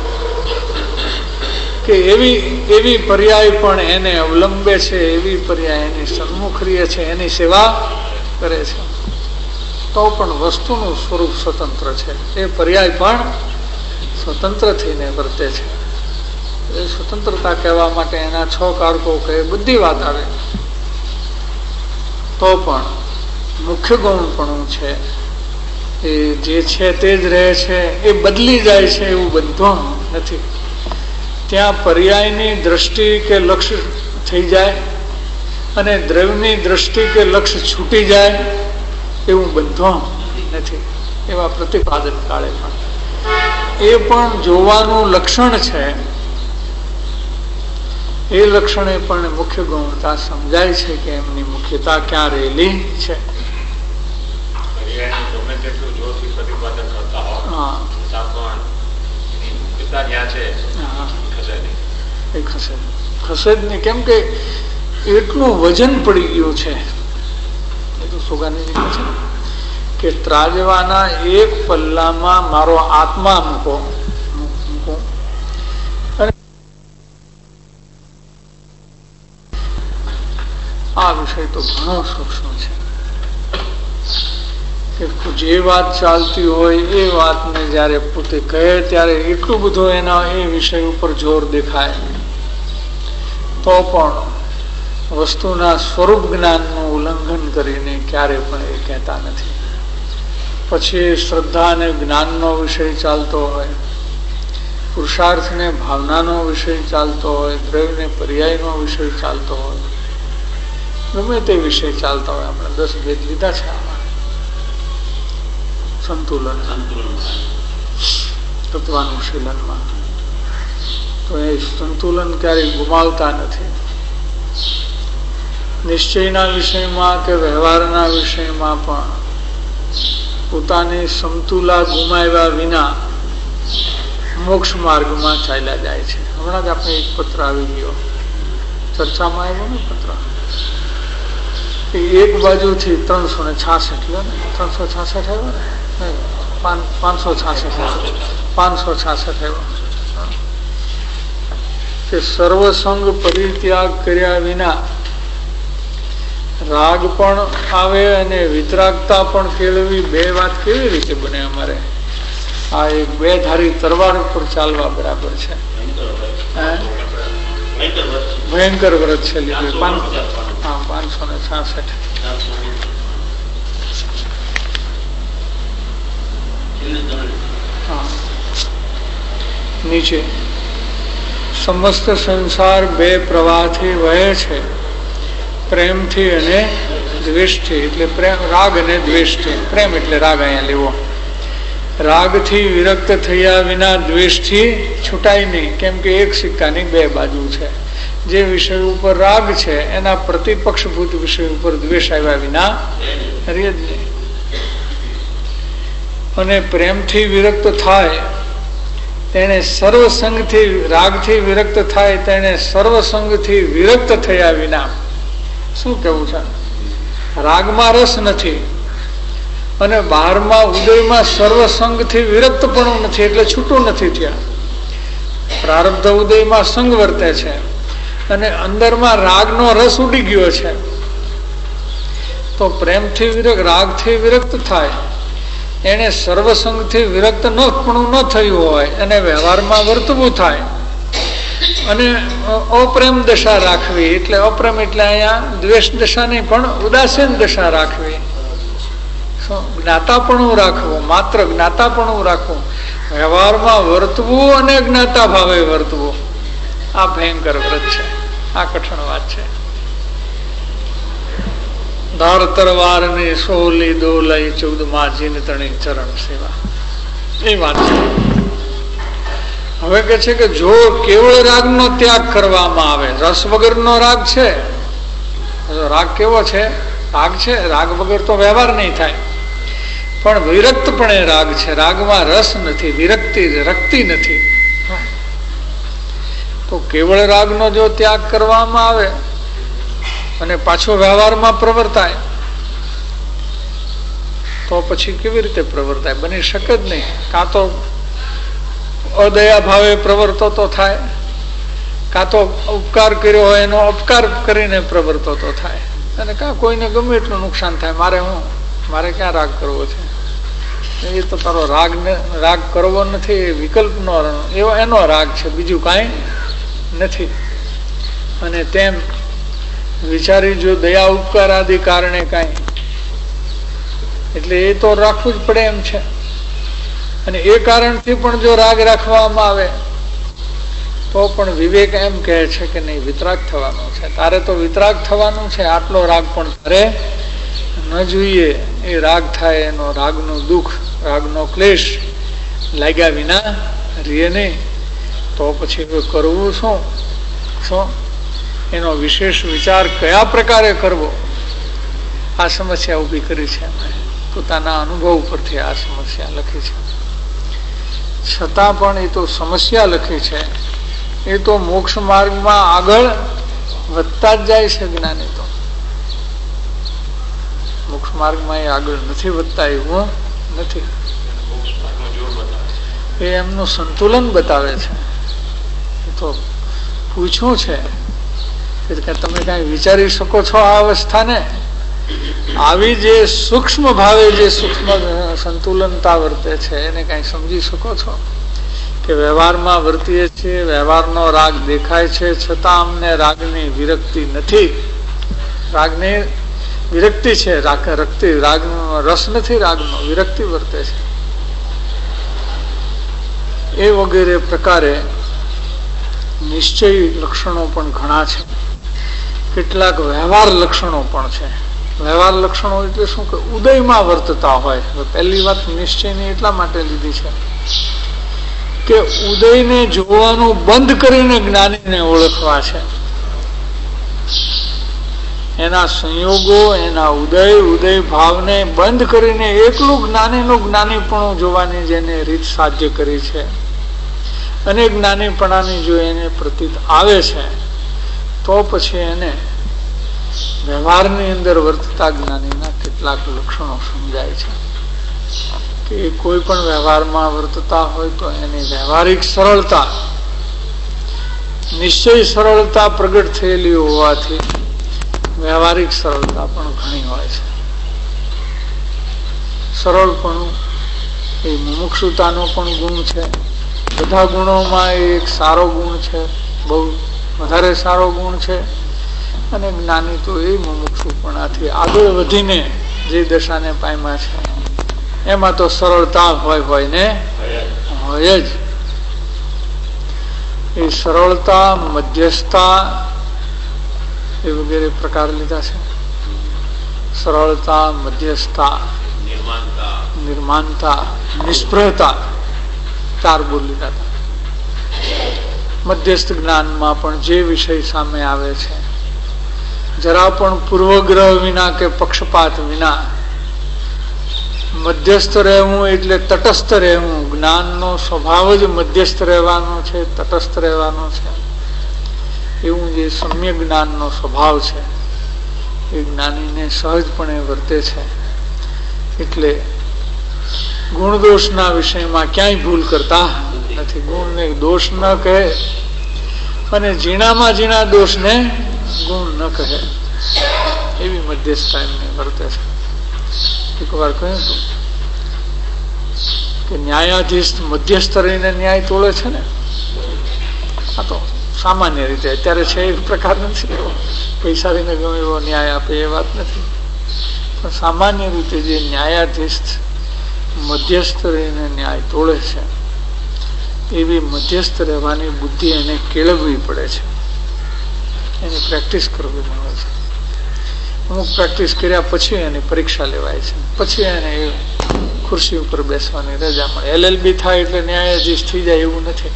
કે એવી એવી પર્યાય પણ એને અવલંબે છે, એવી પર્યાય એની સન્મુખ રહે છે, એની સેવા કરે છે, તો પણ વસ્તુનું સ્વરૂપ સ્વતંત્ર છે. એ પર્યાય પણ સ્વતંત્ર થઈને વર્તે છે. એ સ્વતંત્રતા કહેવા માટે એના છ કારકો કહે, બધી વાત આવે, તો પણ મુખ્ય ગૌણ પણ છે એ જે છે તે જ રહે છે. એ બદલી જાય છે એવું બધું નથી. ત્યાં પર્યાયની દ્રષ્ટિ કે લક્ષ્ય થઈ જાય અને દ્રવ્યની દ્રષ્ટિ કે લક્ષ્ય છૂટી જાય એવું બધું નથી. એવા પ્રતિપાદન કાળે પણ એ પણ જોવાનું લક્ષણ છે. એ લક્ષણે પણ મુખ્ય ગૌણતા સમજાય છે કે એમની મુખ્યતા ક્યાં રહેલી છે. ખસે જ નહીં. કેમ કે એટલું વજન પડી ગયું છે. એ તો સોગાની છે કે ત્રાજવાના એક પલ્લામાં મારો આત્મા મૂકો મૂકો આ વિષય તો ઘણો સૂક્ષ્મ છે કે જે વાત ચાલતી હોય એ વાતને જયારે પોતે કહે ત્યારે એટલું બધું એના એ વિષય ઉપર જોર દેખાય, તો પણ વસ્તુના સ્વરૂપ જ્ઞાનનું ઉલ્લંઘન કરીને ક્યારે પણ એ કહેતા નથી. પછી શ્રદ્ધા અને જ્ઞાનનો વિષય ચાલતો હોય, પુરુષાર્થ ને ભાવનાનો વિષય ચાલતો હોય, દ્રવ્ય ને પર્યાયનો વિષય ચાલતો હોય, ગમે તે વિષય ચાલતા હોય. આપણે દસ ભેદ લીધા છે આમાં. સંતુલન તત્વાનુશીલનમાં તો એ સંતુલન ક્યારેય ગુમાવતા નથી. નિશ્ચયના વિષયમાં કે વ્યવહારના વિષયમાં પણ પોતાની સમતુલા ગુમાવ્યા વિના મોક્ષ માર્ગમાં ચાલ્યા જાય છે. હમણાં જ આપણે એક પત્ર આવી ગયો, ચર્ચામાં આવ્યો ને પત્ર, એક બાજુથી ત્રણસો ને છાસઠ લો ને ત્રણસો છાસઠ આવ્યો ને પાંચસો છાસઠ પાંચસો છાસઠ આવ્યો કે સર્વસંગ પરિત્યાગ કર્યા વિના રાગ પણ આવે અને વિતરાગતા પણ કેળવી. બે વાત કેવી રીતે બને અમારે? આ એક બે ધારી તરવાર ઉપર ચાલવા બરાબર છે. ભયંકર વ્રત છે લીધું. હા, પાંચસો ને છાસઠ. નીચે સમસ્ત સંસાર બે પ્રવાહથી વહે છે, પ્રેમથી અને દ્વેષથી. એટલે પ્રેમ રાગ અને દ્વેષથી. પ્રેમ એટલે રાગ અહીંયા લેવો. રાગથી વિરક્ત થયા વિના દ્વેષથી છૂટાય નહીં. કેમ કે એક સિક્કાની બે બાજુ છે. જે વિષય ઉપર રાગ છે એના પ્રતિપક્ષભૂત વિષય ઉપર દ્વેષ આવ્યા વિના રહે જ નહીં. અને પ્રેમથી વિરક્ત થાય તેને સર્વસંગથી, રાગથી વિરક્ત થાય તેને સર્વસંગથી વિરક્ત થયા વિના. શું કેવું છે? રાગમાં રસ નથી અને બહારમાં ઉદયમાં સર્વસંગથી વિરક્ત પણ નથી, એટલે છૂટું નથી થયા. પ્રારબ્ધ ઉદયમાં સંગ વર્તે છે અને અંદરમાં રાગનો રસ ઉડી ગયો છે. તો પ્રેમથી વિરક્ત, રાગથી વિરક્ત થાય એને સર્વસંગથી વિરક્ત ન પણ ન થયું હોય અને વ્યવહારમાં વર્તવું થાય અને અપ્રેમ દશા રાખવી. એટલે અપ્રેમ એટલે અહીંયા દ્વેષ દશા નહીં પણ ઉદાસીન દશા રાખવી. જ્ઞાતાપણું રાખવું, માત્ર જ્ઞાતાપણું રાખવું, વ્યવહારમાં વર્તવું અને જ્ઞાતા ભાવે વર્તવું. આ ભયંકર વ્રત છે. આ કઠણ વાત છે. ધાર તરવાર ની સોલી દોલઈ ચૌદ માજીને તણી ચરણ સેવા. એ વાત છે. હવે કે છે કે જો કેવળ રાગ નો ત્યાગ કરવામાં આવે, રસ વગરનો રાગ છે. રાગ કેવો છે? રાગ છે, રાગ વગર તો વ્યવહાર નહીં થાય. પણ વિરક્તપણે રાગ છે. રાગમાં રસ નથી, વિરક્તિ રક્તિ નથી. તો કેવળ રાગનો જો ત્યાગ કરવામાં આવે અને પાછો વ્યવહારમાં પ્રવર્તાય તો પછી કેવી રીતે પ્રવર્તાય? બની શકે જ નહીં. કાં તો અદયા ભાવે પ્રવર્તો તો થાય કાં તો ઉપકાર કર્યો હોય એનો અપકાર કરીને પ્રવર્તતો થાય, અને કાં કોઈને ગમે એટલું નુકસાન થાય. મારે હું મારે ક્યાં રાગ કરવો છે? એ તો તારો રાગ ને રાગ કરવો નથી, એ વિકલ્પનો એવો એનો રાગ છે, બીજું કાંઈ નથી. અને તેમ વિચારી જો દયા ઉપકાર આદિ કારણે કાંઈ, એટલે એ તો રાખવું જ પડે એમ છે. અને એ કારણથી પણ જો રાગ રાખવામાં આવે તો પણ વિવેક એમ કહે છે કે નહીં, વિતરાગ થવાનું છે, તારે તો વિતરાગ થવાનું છે, આટલો રાગ પણ તારે ન જોઈએ. એ રાગ થાય એનો રાગનું દુઃખ, રાગનો ક્લેશ લાગ્યા વિના રીએ નહીં. તો પછી કરવું શું શું એનો વિશેષ વિચાર કયા પ્રકારે કરવો, આ સમસ્યા ઊભી કરી છે. પોતાના અનુભવ પરથી આ સમસ્યા લખી છે. છતાં પણ એ તો સમસ્યા લખી છે, એ તો મોક્ષ માર્ગમાં આગળ વધતા જ જાય છે. જ્ઞાની તો મોક્ષ માર્ગમાં એ આગળ નથી વધતા એવું નથી. એ એમનું સંતુલન બતાવે છે. એ તો પૂછ્યું છે કે તમે કઈ વિચારી શકો છો આ અવસ્થાને? આવી જે સૂક્ષ્મ ભાવે જે સૂક્ષ્મ સંતુલનતા વર્તે છે એને કઈ સમજી શકો છો? કે વ્યવહારમાં વર્તીએ છીએ, વ્યવહારનો રાગ દેખાય છે, છતાં અમને રાગની વિરક્તિ નથી. રાગની વિરક્તિ છે, રાગ રક્તિ રાગનો રસ નથી, રાગનો વિરક્તિ વર્તે છે. એ વગેરે પ્રકારે નિશ્ચય લક્ષણો પણ ઘણા છે, કેટલાક વ્યવહાર લક્ષણો પણ છે. વ્યવહાર લક્ષણો એટલે શું કે ઉદયમાં વર્તતા હોય. પહેલી વાત નિશ્ચયની એટલા માટે લીધી છે કે ઉદયને જોવાનું બંધ કરીને જ્ઞાનીને ઓળખવા છે. એના સંયોગો, એના ઉદય ઉદય ભાવને બંધ કરીને એકલું જ્ઞાનીનું જ્ઞાનીપણું જોવાની જેને રીત સાધ્ય કરી છે, અને જ્ઞાનીપણાની જો એને પ્રતીત આવે છે તો પછી એને વ્યવહારની અંદર વર્તતા જ્ઞાનીના કેટલાક લક્ષણો સમજાય છે. કે કોઈ પણ વ્યવહારમાં વર્તતા હોય તો એની વ્યવહારિક સરળતા, નિશ્ચય સરળતા પ્રગટ થયેલી હોવાથી વ્યવહારિક સરળતા પણ ઘણી હોય છે. સરળપણું એ મુમુક્ષુતાનો પણ ગુણ છે. બધા ગુણોમાં એ એક સારો ગુણ છે, બહુ વધારે સારો ગુણ છે. અને જ્ઞાની તો એ મુમુક્ષુપણાથી આગળ વધીને જે દશાને પામ્યા છે એમાં તો સરળતા હોય હોય ને હોય જ. એ સરળતા, મધ્યસ્થતા એ વગેરે પ્રકાર લીધા છે. સરળતા, મધ્યસ્થતા, નિર્માનતા, નિષ્પ્રહતા, ચાર બોલ લીધા હતા. મધ્યસ્થ જ્ઞાનમાં પણ જે વિષય સામે આવે છે જરા પણ પૂર્વગ્રહ વિના કે પક્ષપાત વિના મધ્યસ્થ રહેવું એટલે તટસ્થ રહેવું. જ્ઞાનનો સ્વભાવ જ મધ્યસ્થ રહેવાનો છે, તટસ્થ રહેવાનો છે. એવું જે સમ્યક જ્ઞાનનો સ્વભાવ છે એ જ્ઞાનીને સહજપણે વર્તે છે. એટલે ગુણ દોષના વિષયમાં ક્યાંય ભૂલ કરતા નથી. ગુણને દોષ ન કહે અને ઝીણામાં ઝીણા દોષને ગુણ ન કહે, એવી મધ્યસ્થતા એમને વર્તે છે. એક વાર કહ્યું હતું કે ન્યાયાધીશ મધ્યસ્થ રહીને ન્યાય તોળે છે ને. આ તો સામાન્ય રીતે અત્યારે છે એ પ્રકાર નથી, એવો પૈસા લઈને ગમે એવો ન્યાય આપે એ વાત નથી. પણ સામાન્ય રીતે જે ન્યાયાધીશ મધ્યસ્થ રહીને ન્યાય તોળે છે એવી મધ્યસ્થ રહેવાની બુદ્ધિ એને કેળવવી પડે છે, એની પ્રેક્ટિસ કરવી મળે છે. અમુક પ્રેક્ટિસ કર્યા પછી એની પરીક્ષા લેવાય છે, પછી એને ખુરશી ઉપર બેસવાની રજા મળે. એલએલબી થાય એટલે ન્યાયાધીશ થઈ જાય એવું નથી.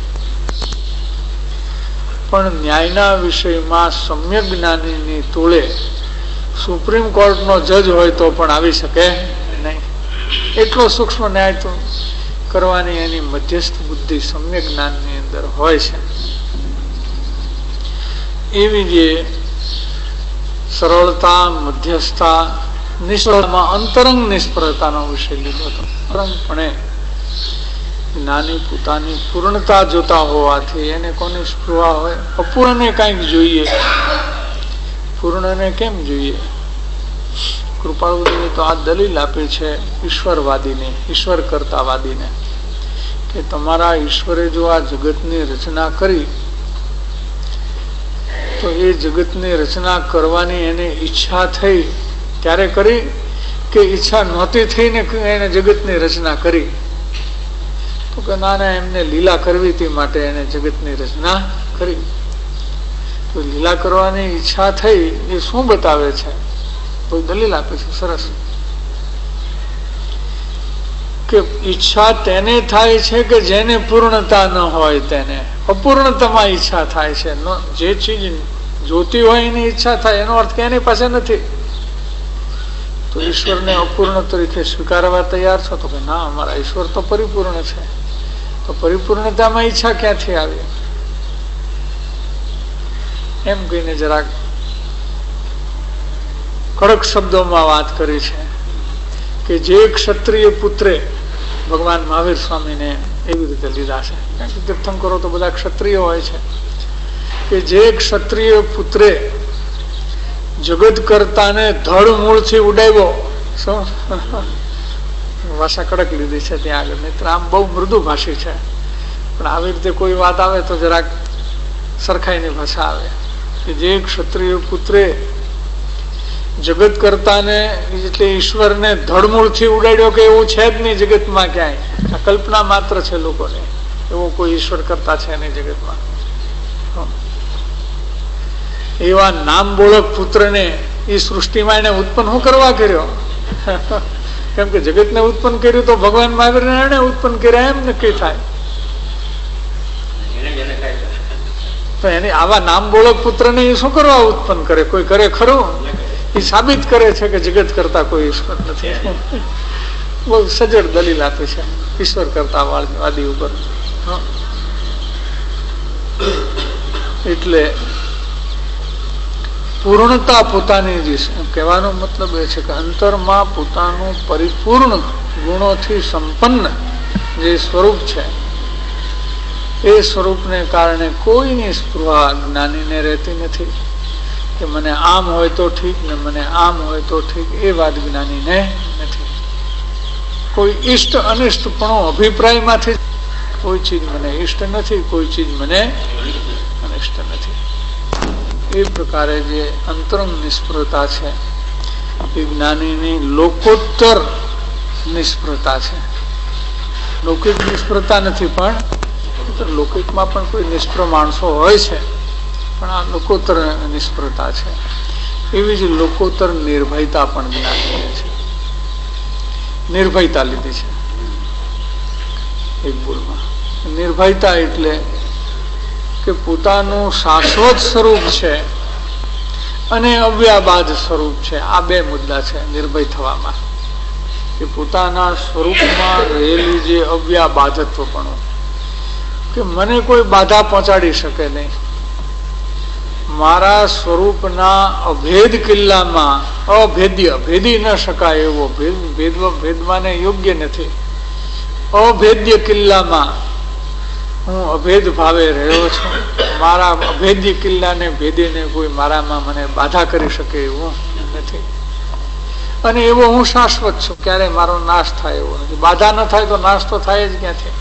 પણ ન્યાયના વિષયમાં સમ્યક જ્ઞાનીની તોળે સુપ્રીમ કોર્ટનો જજ હોય તો પણ આવી શકે નહીં. એટલો સૂક્ષ્મ ન્યાય તો કરવાની એની મધ્યસ્થ બુદ્ધિ સમ્યક જ્ઞાનની અંદર હોય છે. એવી જે સરળતા, મધ્યસ્થતા, નિષ્ફળતામાં અંતરંગ નિષ્ફળતાનો વિષય લીધો હતો. અંતરંગપણે જ્ઞાની પોતાની પૂર્ણતા જોતા હોવાથી એને કોની સ્પૃહા હોય? અપૂર્ણને કંઈક જોઈએ, પૂર્ણને કેમ જોઈએ? કૃપાળુદેવે તો આ દલીલ આપી છે ઈશ્વરવાદીને, ઈશ્વર કરતાવાદીને, કે તમારા ઈશ્વરે જો આ જગતની રચના કરી તો એ જગતની રચના કરવાની એને ઈચ્છા થઈ ત્યારે કરી કે ઈચ્છા નહોતી થઈને એને જગતની રચના કરી? તો કે ના ના, એમને લીલા કરવી હતી માટે એને જગતની રચના કરી. તો લીલા કરવાની ઈચ્છા થઈ એ શું બતાવે છે? કોઈ દલીલ આપે છે સરસ, કે ઈચ્છા તેને થાય છે કે જેને પૂર્ણતા ન હોય તેને અપૂર્ણતામાં ઈચ્છા થાય છે. જે ચીજ જોતી હોય એની ઈચ્છા થાય, એનો અર્થ કે એની પાસે નથી. તો ઈશ્વરને અપૂર્ણ તરીકે સ્વીકારવા તૈયાર છો? તો કે ના, અમારા ઈશ્વર તો પરિપૂર્ણ છે. તો પરિપૂર્ણતામાં ઈચ્છા ક્યાંથી આવી? એમ કહીને જરાક કડક શબ્દોમાં વાત કરી છે કે જે ક્ષત્રિય પુત્રે, ભગવાન મહાવીર સ્વામીને એવી રીતે લીધા છે, કારણ કે તીર્થંકરો તો બધા ક્ષત્રિય હોય છે, કે જે ક્ષત્રિય પુત્રે જગત કરતાને ધડ મૂળથી ઉડાવ્યો. શું ભાષા કડક લીધી છે ત્યાં આગળ, મિત્ર આમ બહુ મૃદુ ભાષી છે, પણ આવી રીતે કોઈ વાત આવે તો જરાક સરખાઈની ભાષા આવે. કે જે ક્ષત્રિય પુત્રે જગત કરતાને એટલે ઈશ્વરને ધડમૂળથી ઉડાડ્યો, કે એવું છે જ નહીં જગતમાં ક્યાંય, આ કલ્પના માત્ર છે લોકોને, એવો કોઈ ઈશ્વર કરતા છે નહીં જગતમાં. એવા નામ બોળક પુત્રને એ સૃષ્ટિમાં એને ઉત્પન્ન શું કરવા કર્યો? કેમ કે જગતને ઉત્પન્ન કર્યું તો ભગવાન મહાવીરને એને ઉત્પન્ન કર્યા એમ નક્કી થાય. તો એની આવા નામ બોળક પુત્રને એ શું કરવા ઉત્પન્ન કરે? કોઈ કરે ખરું? એ સાબિત કરે છે કે જગત કરતા કોઈ ઈશ્વર નથી. બહુ સજળ દલીલ આપે છે ઈશ્વર કરતા વાદી ઉપર. એટલે પૂર્ણતા પોતાની જે કહેવાનો મતલબ એ છે કે અંતરમાં પોતાનું પરિપૂર્ણ ગુણોથી સંપન્ન જે સ્વરૂપ છે એ સ્વરૂપને કારણે કોઈની સ્પૃહા જ્ઞાનીને રહેતી નથી કે મને આમ હોય તો ઠીક ને મને આમ હોય તો ઠીક. એ વાત જ્ઞાનીને નથી. કોઈ ઈષ્ટ અનિષ્ટ પણ અભિપ્રાયમાંથી કોઈ ચીજ મને ઈષ્ટ નથી, કોઈ ચીજ મને અનિષ્ટ નથી. એ પ્રકારે જે અંતરંગ નિષ્ફળતા છે એ જ્ઞાનીની લોકોત્તર નિષ્ફળતા છે. લૌકિક નિષ્ફળતા નથી, પણ લૌકિકમાં પણ કોઈ નિષ્ફળ માણસો હોય છે, પણ આ લોકોત્તર નિષ્ફળતા છે. એવી જ લોકોત્તર નિર્ભયતા પણ જ્ઞાનીને છે. નિર્ભયતા લીધી છે એક બોલમાં. નિર્ભયતા એટલે કે પોતાનું શાશ્વત સ્વરૂપ છે અને અવ્યાબાદ સ્વરૂપ છે. આ બે મુદ્દા છે નિર્ભય થવામાં, કે પોતાના સ્વરૂપમાં રહેલી જે અવ્યાબાધત્વ પણ, કે મને કોઈ બાધા પહોંચાડી શકે નહીં. મારા સ્વરૂપના અભેદ કિલ્લામાં અભેદ્ય, ભેદી ન શકાય એવો, ભેદવા ભેદવાને યોગ્ય નથી, અભેદ્ય કિલ્લામાં હું અભેદ ભાવે રહ્યો છું. મારા અભેદ્ય કિલ્લાને ભેદીને કોઈ મારામાં મને બાધા કરી શકે એવું નથી. અને એવો હું શાશ્વત છું, ક્યારેય મારો નાશ થાય એવો નથી. બાધા ન થાય તો નાશ તો થાય જ ક્યાંથી?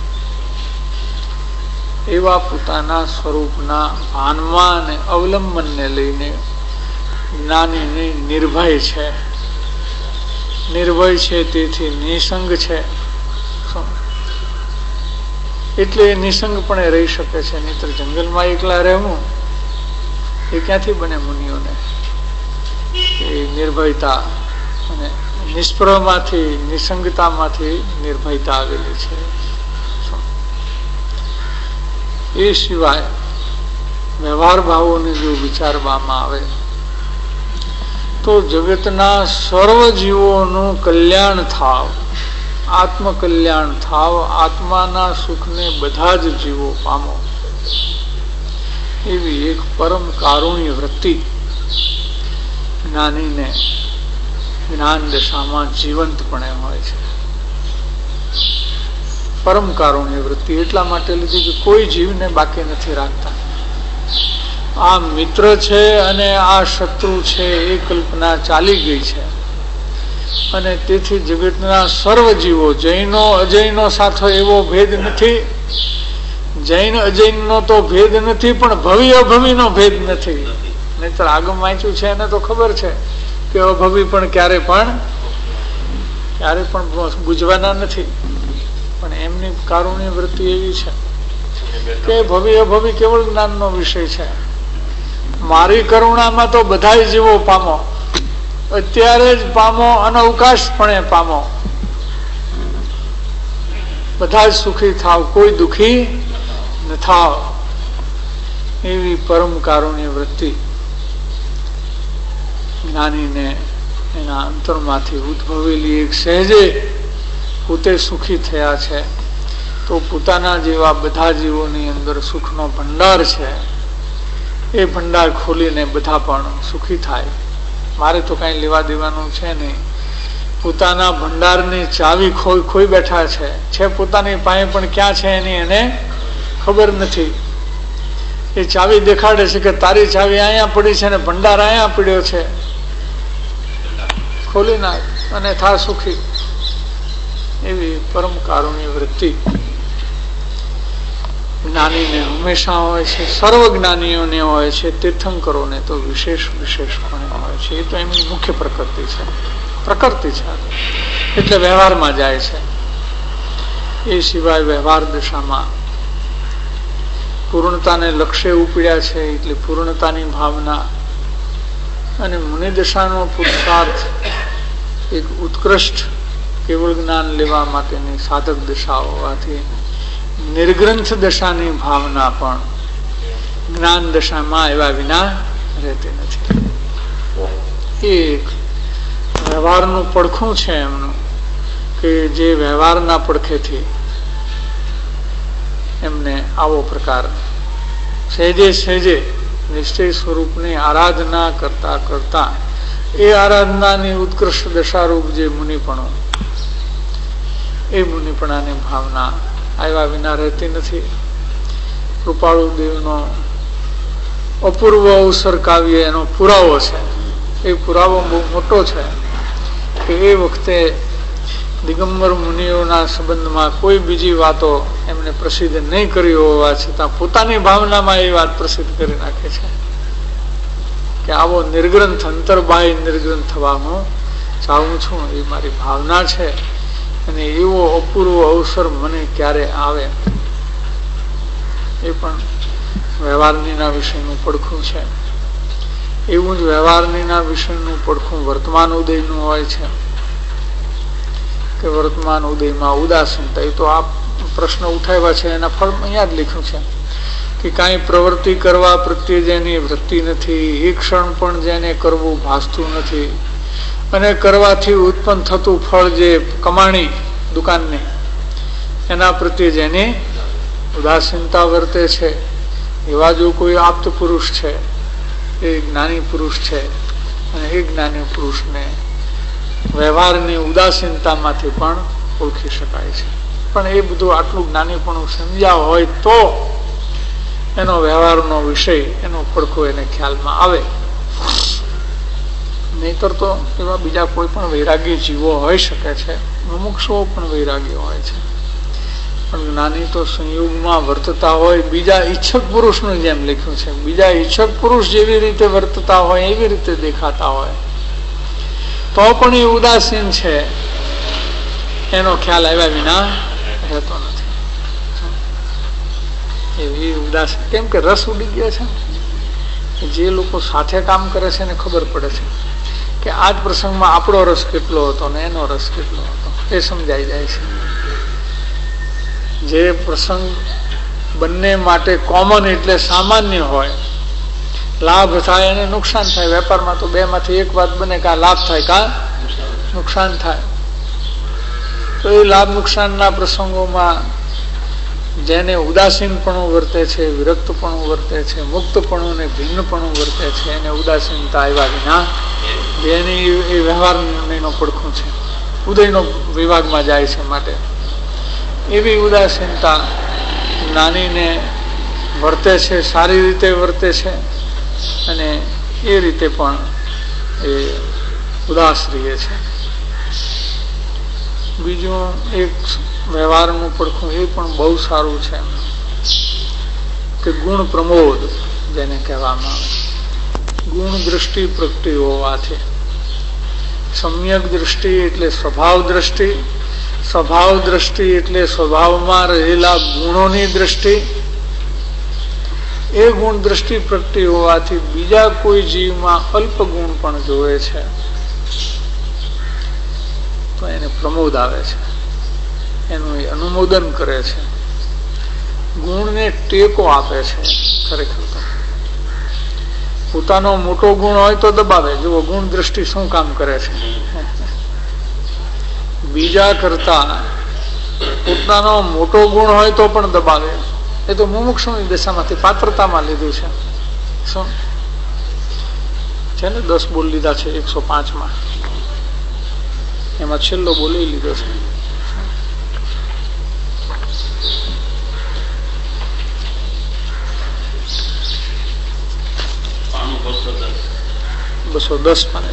એવા પોતાના સ્વરૂપના ભાનમાં અને અવલંબનને લઈને જ્ઞાનીની નિર્ભય છે. નિર્ભય છે તેથી નિસંગ છે. એટલે એ નિસંગપણે રહી શકે છે. નહીતર જંગલમાં એકલા રહેવું એ ક્યાંથી બને મુનિઓને? એ નિર્ભયતા અને નિષ્પ્રહમાંથી, નિસંગતામાંથી નિર્ભયતા આવેલી છે. એ સિવાય વ્યવહાર ભાવોને જો વિચારવામાં આવે તો જગતના સર્વ જીવોનું કલ્યાણ થાવ, આત્મકલ્યાણ થાવ, આત્માના સુખને બધા જ જીવો પામો, એવી એક પરમ કારુણ્ય વૃત્તિ જ્ઞાનીને જ્ઞાન દશામાં જીવંતપણે હોય છે. પરમ કારુણ્ય વૃત્તિ એટલા માટે લીધી કે કોઈ જીવને બાકી નથી રાખતા. આ મિત્ર છે અને આ શત્રુ છે એ કલ્પના ચાલી ગઈ છે, અને તેથી જગતના સર્વ જીવો, જૈનો અજૈનો સાથો એવો ભેદ નથી. જૈન અજૈનનો તો ભેદ નથી, પણ ભવિ અભવિનો ભેદ નથી. નહીતર આગમ વાંચ્યું છે એને તો ખબર છે કે અભવિ પણ ક્યારે પણ ક્યારે પણ બુજવાના નથી. પણ એમની કારુણ્ય વૃત્તિ એવી છે કે ભવિ અભવિ કેવળ જ્ઞાનનો વિષય છે. મારી કરુણામાં તો બધા જીવો પામો, અત્યારે જ પામો, અનવકાશપણે પામો, બધા જ સુખી થાવ, કોઈ દુખી ન થાવ, એવી પરમ કારુણ્ય વૃત્તિ જ્ઞાનીને એના અંતરમાંથી ઉદ્ભવેલી એક સહેજે પોતે સુખી થયા છે તો પોતાના જેવા બધા જીવોની અંદર સુખનો ભંડાર છે, એ ભંડાર ખોલીને બધા પણ સુખી થાય. મારે તો કઈ લેવા દેવાનું છે નહીં. પોતાના ભંડારની ચાવી ખોઈ ખોઈ બેઠા છે છે પોતાની પાસે, પણ ક્યાં છે એની એને ખબર નથી. એ ચાવી દેખાડે છે કે તારી ચાવી અહીંયા પડી છે ને ભંડાર અહીંયા પડ્યો છે, ખોલી નાખ અને થા સુખી. એવી પરમ કારુણ્ય વૃત્તિ જ્ઞાનીને હંમેશા હોય છે, સર્વ જ્ઞાનીઓને હોય છે, તીર્થંકરોને તો વિશેષ વિશેષપણે હોય છે. એ તો એમની મુખ્ય પ્રકૃતિ છે, પ્રકૃતિ છે એટલે વ્યવહારમાં જાય છે. એ સિવાય વ્યવહાર દશામાં પૂર્ણતાને લક્ષ્ય ઉપડ્યા છે એટલે પૂર્ણતાની ભાવના, અને મુનિ દશાનો પુરુષાર્થ એક ઉત્કૃષ્ટ કેવળ જ્ઞાન લેવા માટેની સાધક દશા હોવાથી નિર્ગ્રંથ દશાની ભાવના પણ જ્ઞાન દશામાં આવ્યા વિના રહેતી નથી. એક વ્યવહારનું પડખું છે એમનું કે જે વ્યવહારના પડખેથી એમને આવો પ્રકાર સહેજે સહેજે નિશ્ચય સ્વરૂપની આરાધના કરતા કરતા એ આરાધનાની ઉત્કૃષ્ટ દશારૂપ જે મુનિપણો, એ મુનિપણાની ભાવના આવ્યા વિના રહેતી નથી. કૃપાળુ દેવનો અપૂર્વ અવસર કાવ્ય એનો પુરાવો છે. એ પુરાવો બહુ મોટો છે કે એ વખતે દિગંબર મુનિઓના સંબંધમાં કોઈ બીજી વાતો એમને પ્રસિદ્ધ નહીં કરી હોવા છતાં પોતાની ભાવનામાં એ વાત પ્રસિદ્ધ કરી નાખે છે કે આવો નિર્ગ્રંથ, અંતર્બાહ્ય નિર્ગ્રંથ થવાનું ચાહું છું, એ મારી ભાવના છે, અને એવો અપૂર્વ અવસર મને ક્યારે આવે. એ પણ વ્યવહારનીના વિષયનું પડખું છે. એવું જ વ્યવહારનીના વિષયનું પડખું વર્તમાન ઉદયનું હોય છે કે વર્તમાન ઉદયમાં ઉદાસીનતા. એ તો આ પ્રશ્ન ઉઠાવ્યા છે એના ફળ અહીંયા જ લખ્યું છે કે કાંઈ પ્રવૃત્તિ કરવા પ્રત્યે જેની વૃત્તિ નથી, એક ક્ષણ પણ જેને કરવું ભાસતું નથી, અને કરવાથી ઉત્પન્ન થતું ફળ જે કમાણી દુકાનની, એના પ્રત્યે જેની ઉદાસીનતા વર્તે છે, એવા જો કોઈ આપ્ત પુરુષ છે, એ જ્ઞાની પુરુષ છે. અને એ જ્ઞાની પુરુષને વ્યવહારની ઉદાસીનતામાંથી પણ ઓળખી શકાય છે. પણ એ બધું આટલું જ્ઞાની પણ સમજ્યા હોય તો એનો વ્યવહારનો વિષય, એનો પડખો એને ખ્યાલમાં આવે. નહીતર તો એવા બીજા કોઈ પણ વૈરાગી જીવો હોઈ શકે છે, મુમુક્ષુઓ પણ વૈરાગી હોય છે, પણ જ્ઞાની તો સંયોગમાં વર્તતા હોય, બીજા ઈચ્છક પુરુષનું જેમ લખ્યું છે, બીજા ઈચ્છક પુરુષ જેવી રીતે વર્તતા હોય એવી રીતે દેખાતા હોય તો પણ એ ઉદાસીન છે, એનો ખ્યાલ આવ્યા વિના રહેતો નથી. એવી ઉદાસીન કેમ કે રસ ઉડી ગયા છે. જે લોકો સાથે કામ કરે છે એને ખબર પડે છે કે આ જ પ્રસંગમાં આપણો રસ કેટલો હતો ને એનો રસ કેટલો હતો, એ સમજાઈ જાય છે. જે પ્રસંગ બંને માટે કોમન એટલે સામાન્ય હોય, લાભ થાય અને નુકસાન થાય. વેપારમાં તો બે માંથી એક વાત બને, કા લાભ થાય કા નુકસાન થાય. તો એ લાભ નુકસાનના પ્રસંગોમાં જેને ઉદાસીનપણું વર્તે છે, વિરક્તપણું વર્તે છે, મુક્તપણું ને ભિન્નપણું વર્તે છે, એને ઉદાસીનતા આવ્યા વિના એની એ વ્યવહારનો પડખું છે, ઉદયનો વિભાગમાં જાય છે. માટે એવી ઉદાસીનતા જ્ઞાનીને વર્તે છે, સારી રીતે વર્તે છે, અને એ રીતે પણ એ ઉદાસ રહે છે. બીજું એક વ્યવહારનું પડખું એ પણ બહુ સારું છે કે ગુણ પ્રમોદ જેને કહેવામાં આવે. ગુણ દ્રષ્ટિ પ્રગટી હોવાથી સમ્યક દ્રષ્ટિ એટલે સ્વભાવ દ્રષ્ટિ, સ્વભાવ દ્રષ્ટિ એટલે સ્વભાવમાં રહેલા ગુણોની દ્રષ્ટિ. એ ગુણ દ્રષ્ટિ પ્રગટી હોવાથી બીજા કોઈ જીવમાં અલ્પ ગુણ પણ જોવે છે તો એને પ્રમોદ આવે છે, એનું એ અનુમોદન કરે છે, ગુણને ટેકો આપે છે. ખરેખર તો પોતાનો મોટો ગુણ હોય તો દબાવે. જુઓ ગુણ દ્રષ્ટિ શું કામ કરે છે, બીજા કરતા પોતાનો મોટો ગુણ હોય તો પણ દબાવે. એ તો મુમુક્ષુની દશામાંથી પાત્રતામાં લીધું છે. શું છે ને દસ બોલ લીધા છે એકસો પાંચ માં, એમાં છેલ્લો બોલી લીધો છે. બસો દસ પાને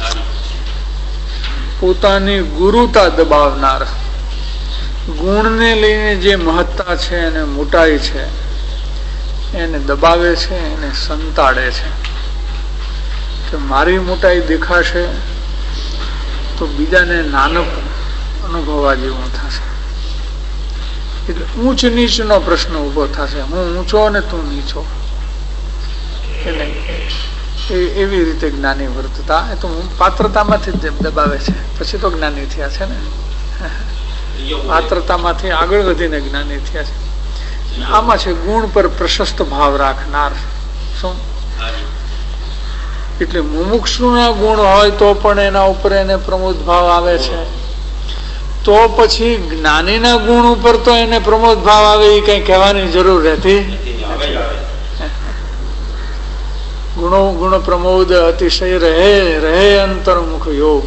પોતાની ગુરુતા દબાવનાર, ગુણને લઈને જે મહત્તા છે અને મોટાઈ છે એને દબાવે છે, એને સંતાડે છે કે મારી મોટાઈ દેખાશે તો બીજાને નાનક અનુભવવા જેવું થશે. એટલે ઊંચ નીચ નો પ્રશ્ન ઉભો થશે, હું ઊંચો અને તું નીચો. એટલે એવી રીતે જ્ઞાની વર્તતા. એ તો પાત્રતામાંથી જ દબાવે છે, પછી તો જ્ઞાની થયા છે ને. પાત્રતામાંથી આગળ વધીને જ્ઞાની થયા છે. આમાં છે ગુણ પર પ્રશસ્ત ભાવ રાખનાર. શું એટલે મુમુક્ષુના ગુણ હોય તો પણ એના ઉપર એને પ્રમોદ ભાવ આવે છે, તો પછી જ્ઞાનીના ગુણ ઉપર તો એને પ્રમોદ ભાવ આવે એ કઈ કહેવાની જરૂર રહેતી. ગુણો ગુણ પ્રમોદ અતિશય રહે રહે અંતર્મુખ યોગ.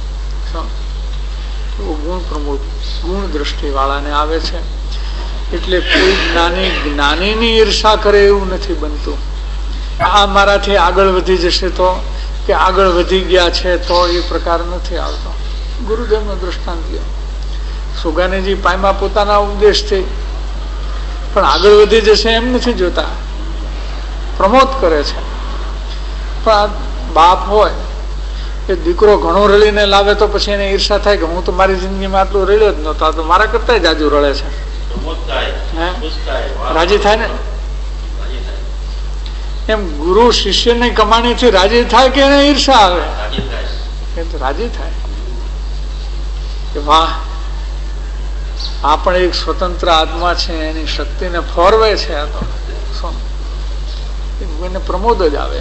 ગુણ પ્રમોદ ગુણ દ્રષ્ટિ વાળાને આવે છે. એટલે કોઈ જ્ઞાની જ્ઞાનીની ઈર્ષા કરે એવું નથી બનતું. આ મારાથી આગળ વધી જશે તો, કે આગળ વધી ગયા છે તો એ પ્રકાર નથી આવતો. ગુરુદેવનો દૃષ્ટાંત લ્યો. સુગાનીજી પાયમાં પોતાના ઉપદેશથી પણ આગળ વધી જશે એમ નથી જોતા, પ્રમોદ કરે છે. પણ બાપ હોય એ દીકરો ઘણો રળીને લાવે તો પછી એને ઈર્ષા થાય કે હું તો મારી જિંદગીમાં આટલું રળ્યો જ નહોતો, તો મારા કરતા જ આજુ રળે છે. રાજી થાય ને. એમ ગુરુ શિષ્યની કમાણીથી રાજી થાય કે એને ઈર્ષા આવે? એ તો રાજી થાય કે વાહ, આ પણ એક સ્વતંત્ર આત્મા છે, એની શક્તિને ફોરવે છે. આ તો શું એને પ્રમોદ જ આવે.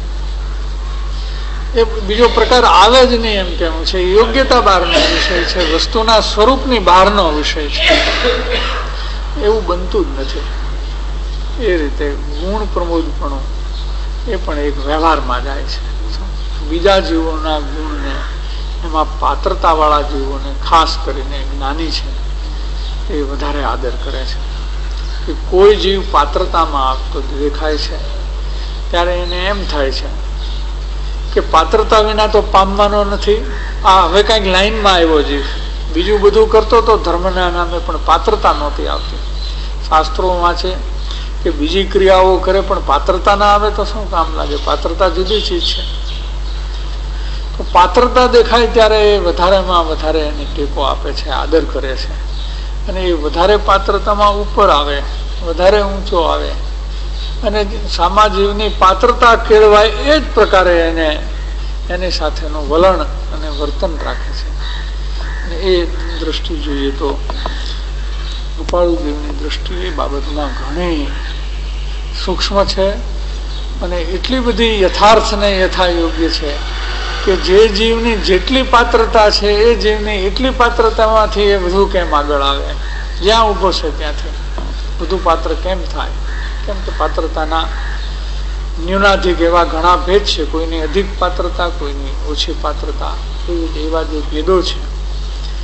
એ બીજો પ્રકાર આવે જ નહીં એમ કેવું છે. યોગ્યતા બહારનો વિષય છે, વસ્તુના સ્વરૂપની બહારનો વિષય છે. એવું બનતું જ નથી. એ રીતે ગુણ પ્રમોદપણું એ પણ એક વ્યવહારમાં જાય છે. બીજા જીવોના ગુણને, એમાં પાત્રતા વાળા જીવોને ખાસ કરીને જ્ઞાની છે એ વધારે આદર કરે છે. કે કોઈ જીવ પાત્રતામાં આવતો દેખાય છે ત્યારે એને એમ થાય છે કે પાત્રતા વિના તો પામવાનો નથી. આ હવે કઈક લાઈનમાં આવ્યો જીવ, બીજું બધું કરતો તો ધર્મના નામે, પણ પાત્રતા નહોતી આવતી. શાસ્ત્રોમાં છે કે બીજી ક્રિયાઓ કરે પણ પાત્રતા ના આવે તો શું કામ લાગે? પાત્રતા જુદી ચીજ છે. તો પાત્રતા દેખાય ત્યારે એ વધારેમાં વધારે એને ટેકો આપે છે, આદર કરે છે, અને એ વધારે પાત્રતામાં ઉપર આવે, વધારે ઊંચો આવે, અને સામાજિકની પાત્રતા કેળવાય એ જ પ્રકારે એને એની સાથેનું વલણ અને વર્તન રાખે છે. અને એ દ્રષ્ટિ જોઈએ તો કૃપાળુદેવની દ્રષ્ટિ એ બાબતમાં ઘણી સૂક્ષ્મ છે અને એટલી બધી યથાર્થ ને યથાયોગ્ય છે કે જે જીવની જેટલી પાત્રતા છે એ જીવની એટલી પાત્રતામાંથી એ વધુ કેમ આગળ આવે? જ્યાં ઉભો છે ત્યાંથી વધુ પાત્ર કેમ થાય? કેમ કે પાત્રતાના ન્યૂનાધિક એવા ઘણા ભેદ છે. કોઈની અધિક પાત્રતા, કોઈની ઓછી પાત્રતા, એવા જે ભેદો છે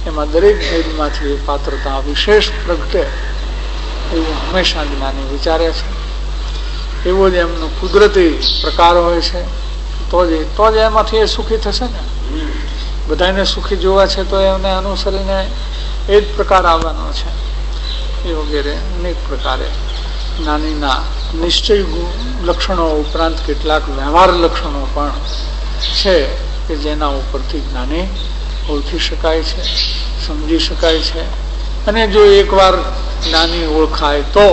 એમાં દરેક ભેદમાંથી એ પાત્રતા વિશેષ પ્રગટે એવું હંમેશા જ્ઞાની વિચારે છે. એવો જ એમનો કુદરતી પ્રકાર હોય છે. તો જ તો જ એમાંથી એ સુખી થશે ને. બધાને સુખી જોવા છે તો એને અનુસરીને એ જ પ્રકાર આવવાનો છે. એ વગેરે અનેક પ્રકારે જ્ઞાનીના નિશ્ચય લક્ષણો ઉપરાંત કેટલાક વ્યવહાર લક્ષણો પણ છે કે જેના ઉપરથી જ્ઞાની ઓળખી શકાય છે, સમજી શકાય છે. અને જો એકવાર જ્ઞાની ઓળખાય તો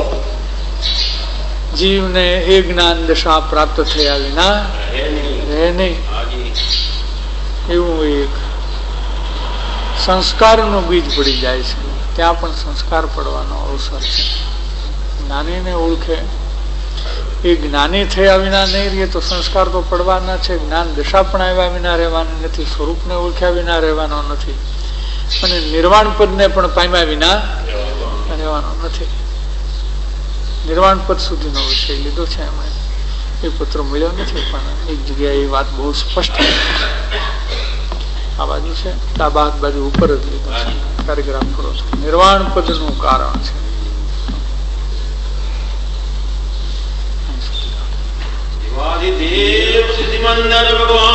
જીવને એ જ્ઞાન દશા પ્રાપ્ત થયા વિના રહે નહીં. એવું એક સંસ્કારનું બીજ પડી જાય છે. ત્યાં પણ સંસ્કાર પડવાનો અવસર છે. જ્ઞાનીને ઓળખે એ જ્ઞાની થયા વિના નહીં રહે તો સંસ્કાર તો પડવાના છે. જ્ઞાન દશા પણ આવ્યા વિના રહેવાનું નથી, સ્વરૂપને ઓળખ્યા વિના રહેવાનો નથી, અને નિર્વાણ પદને પણ પામ્યા વિના રહેવાનો નથી. નિર્વાણ પદ સુધીનો વિષય લીધો છે એમણે. એ પત્ર મળ્યો નથી, પણ એક જગ્યાએ એ વાત બહુ સ્પષ્ટ આ બાજુ છે, ડાબા હાથ બાજુ ઉપર જ લીધો છે. પેરેગ્રાફ પૂરો છે. નિર્વાણ પદ નું કારણ છે. દેવ સિદ્ધિ મંદર ભગવાન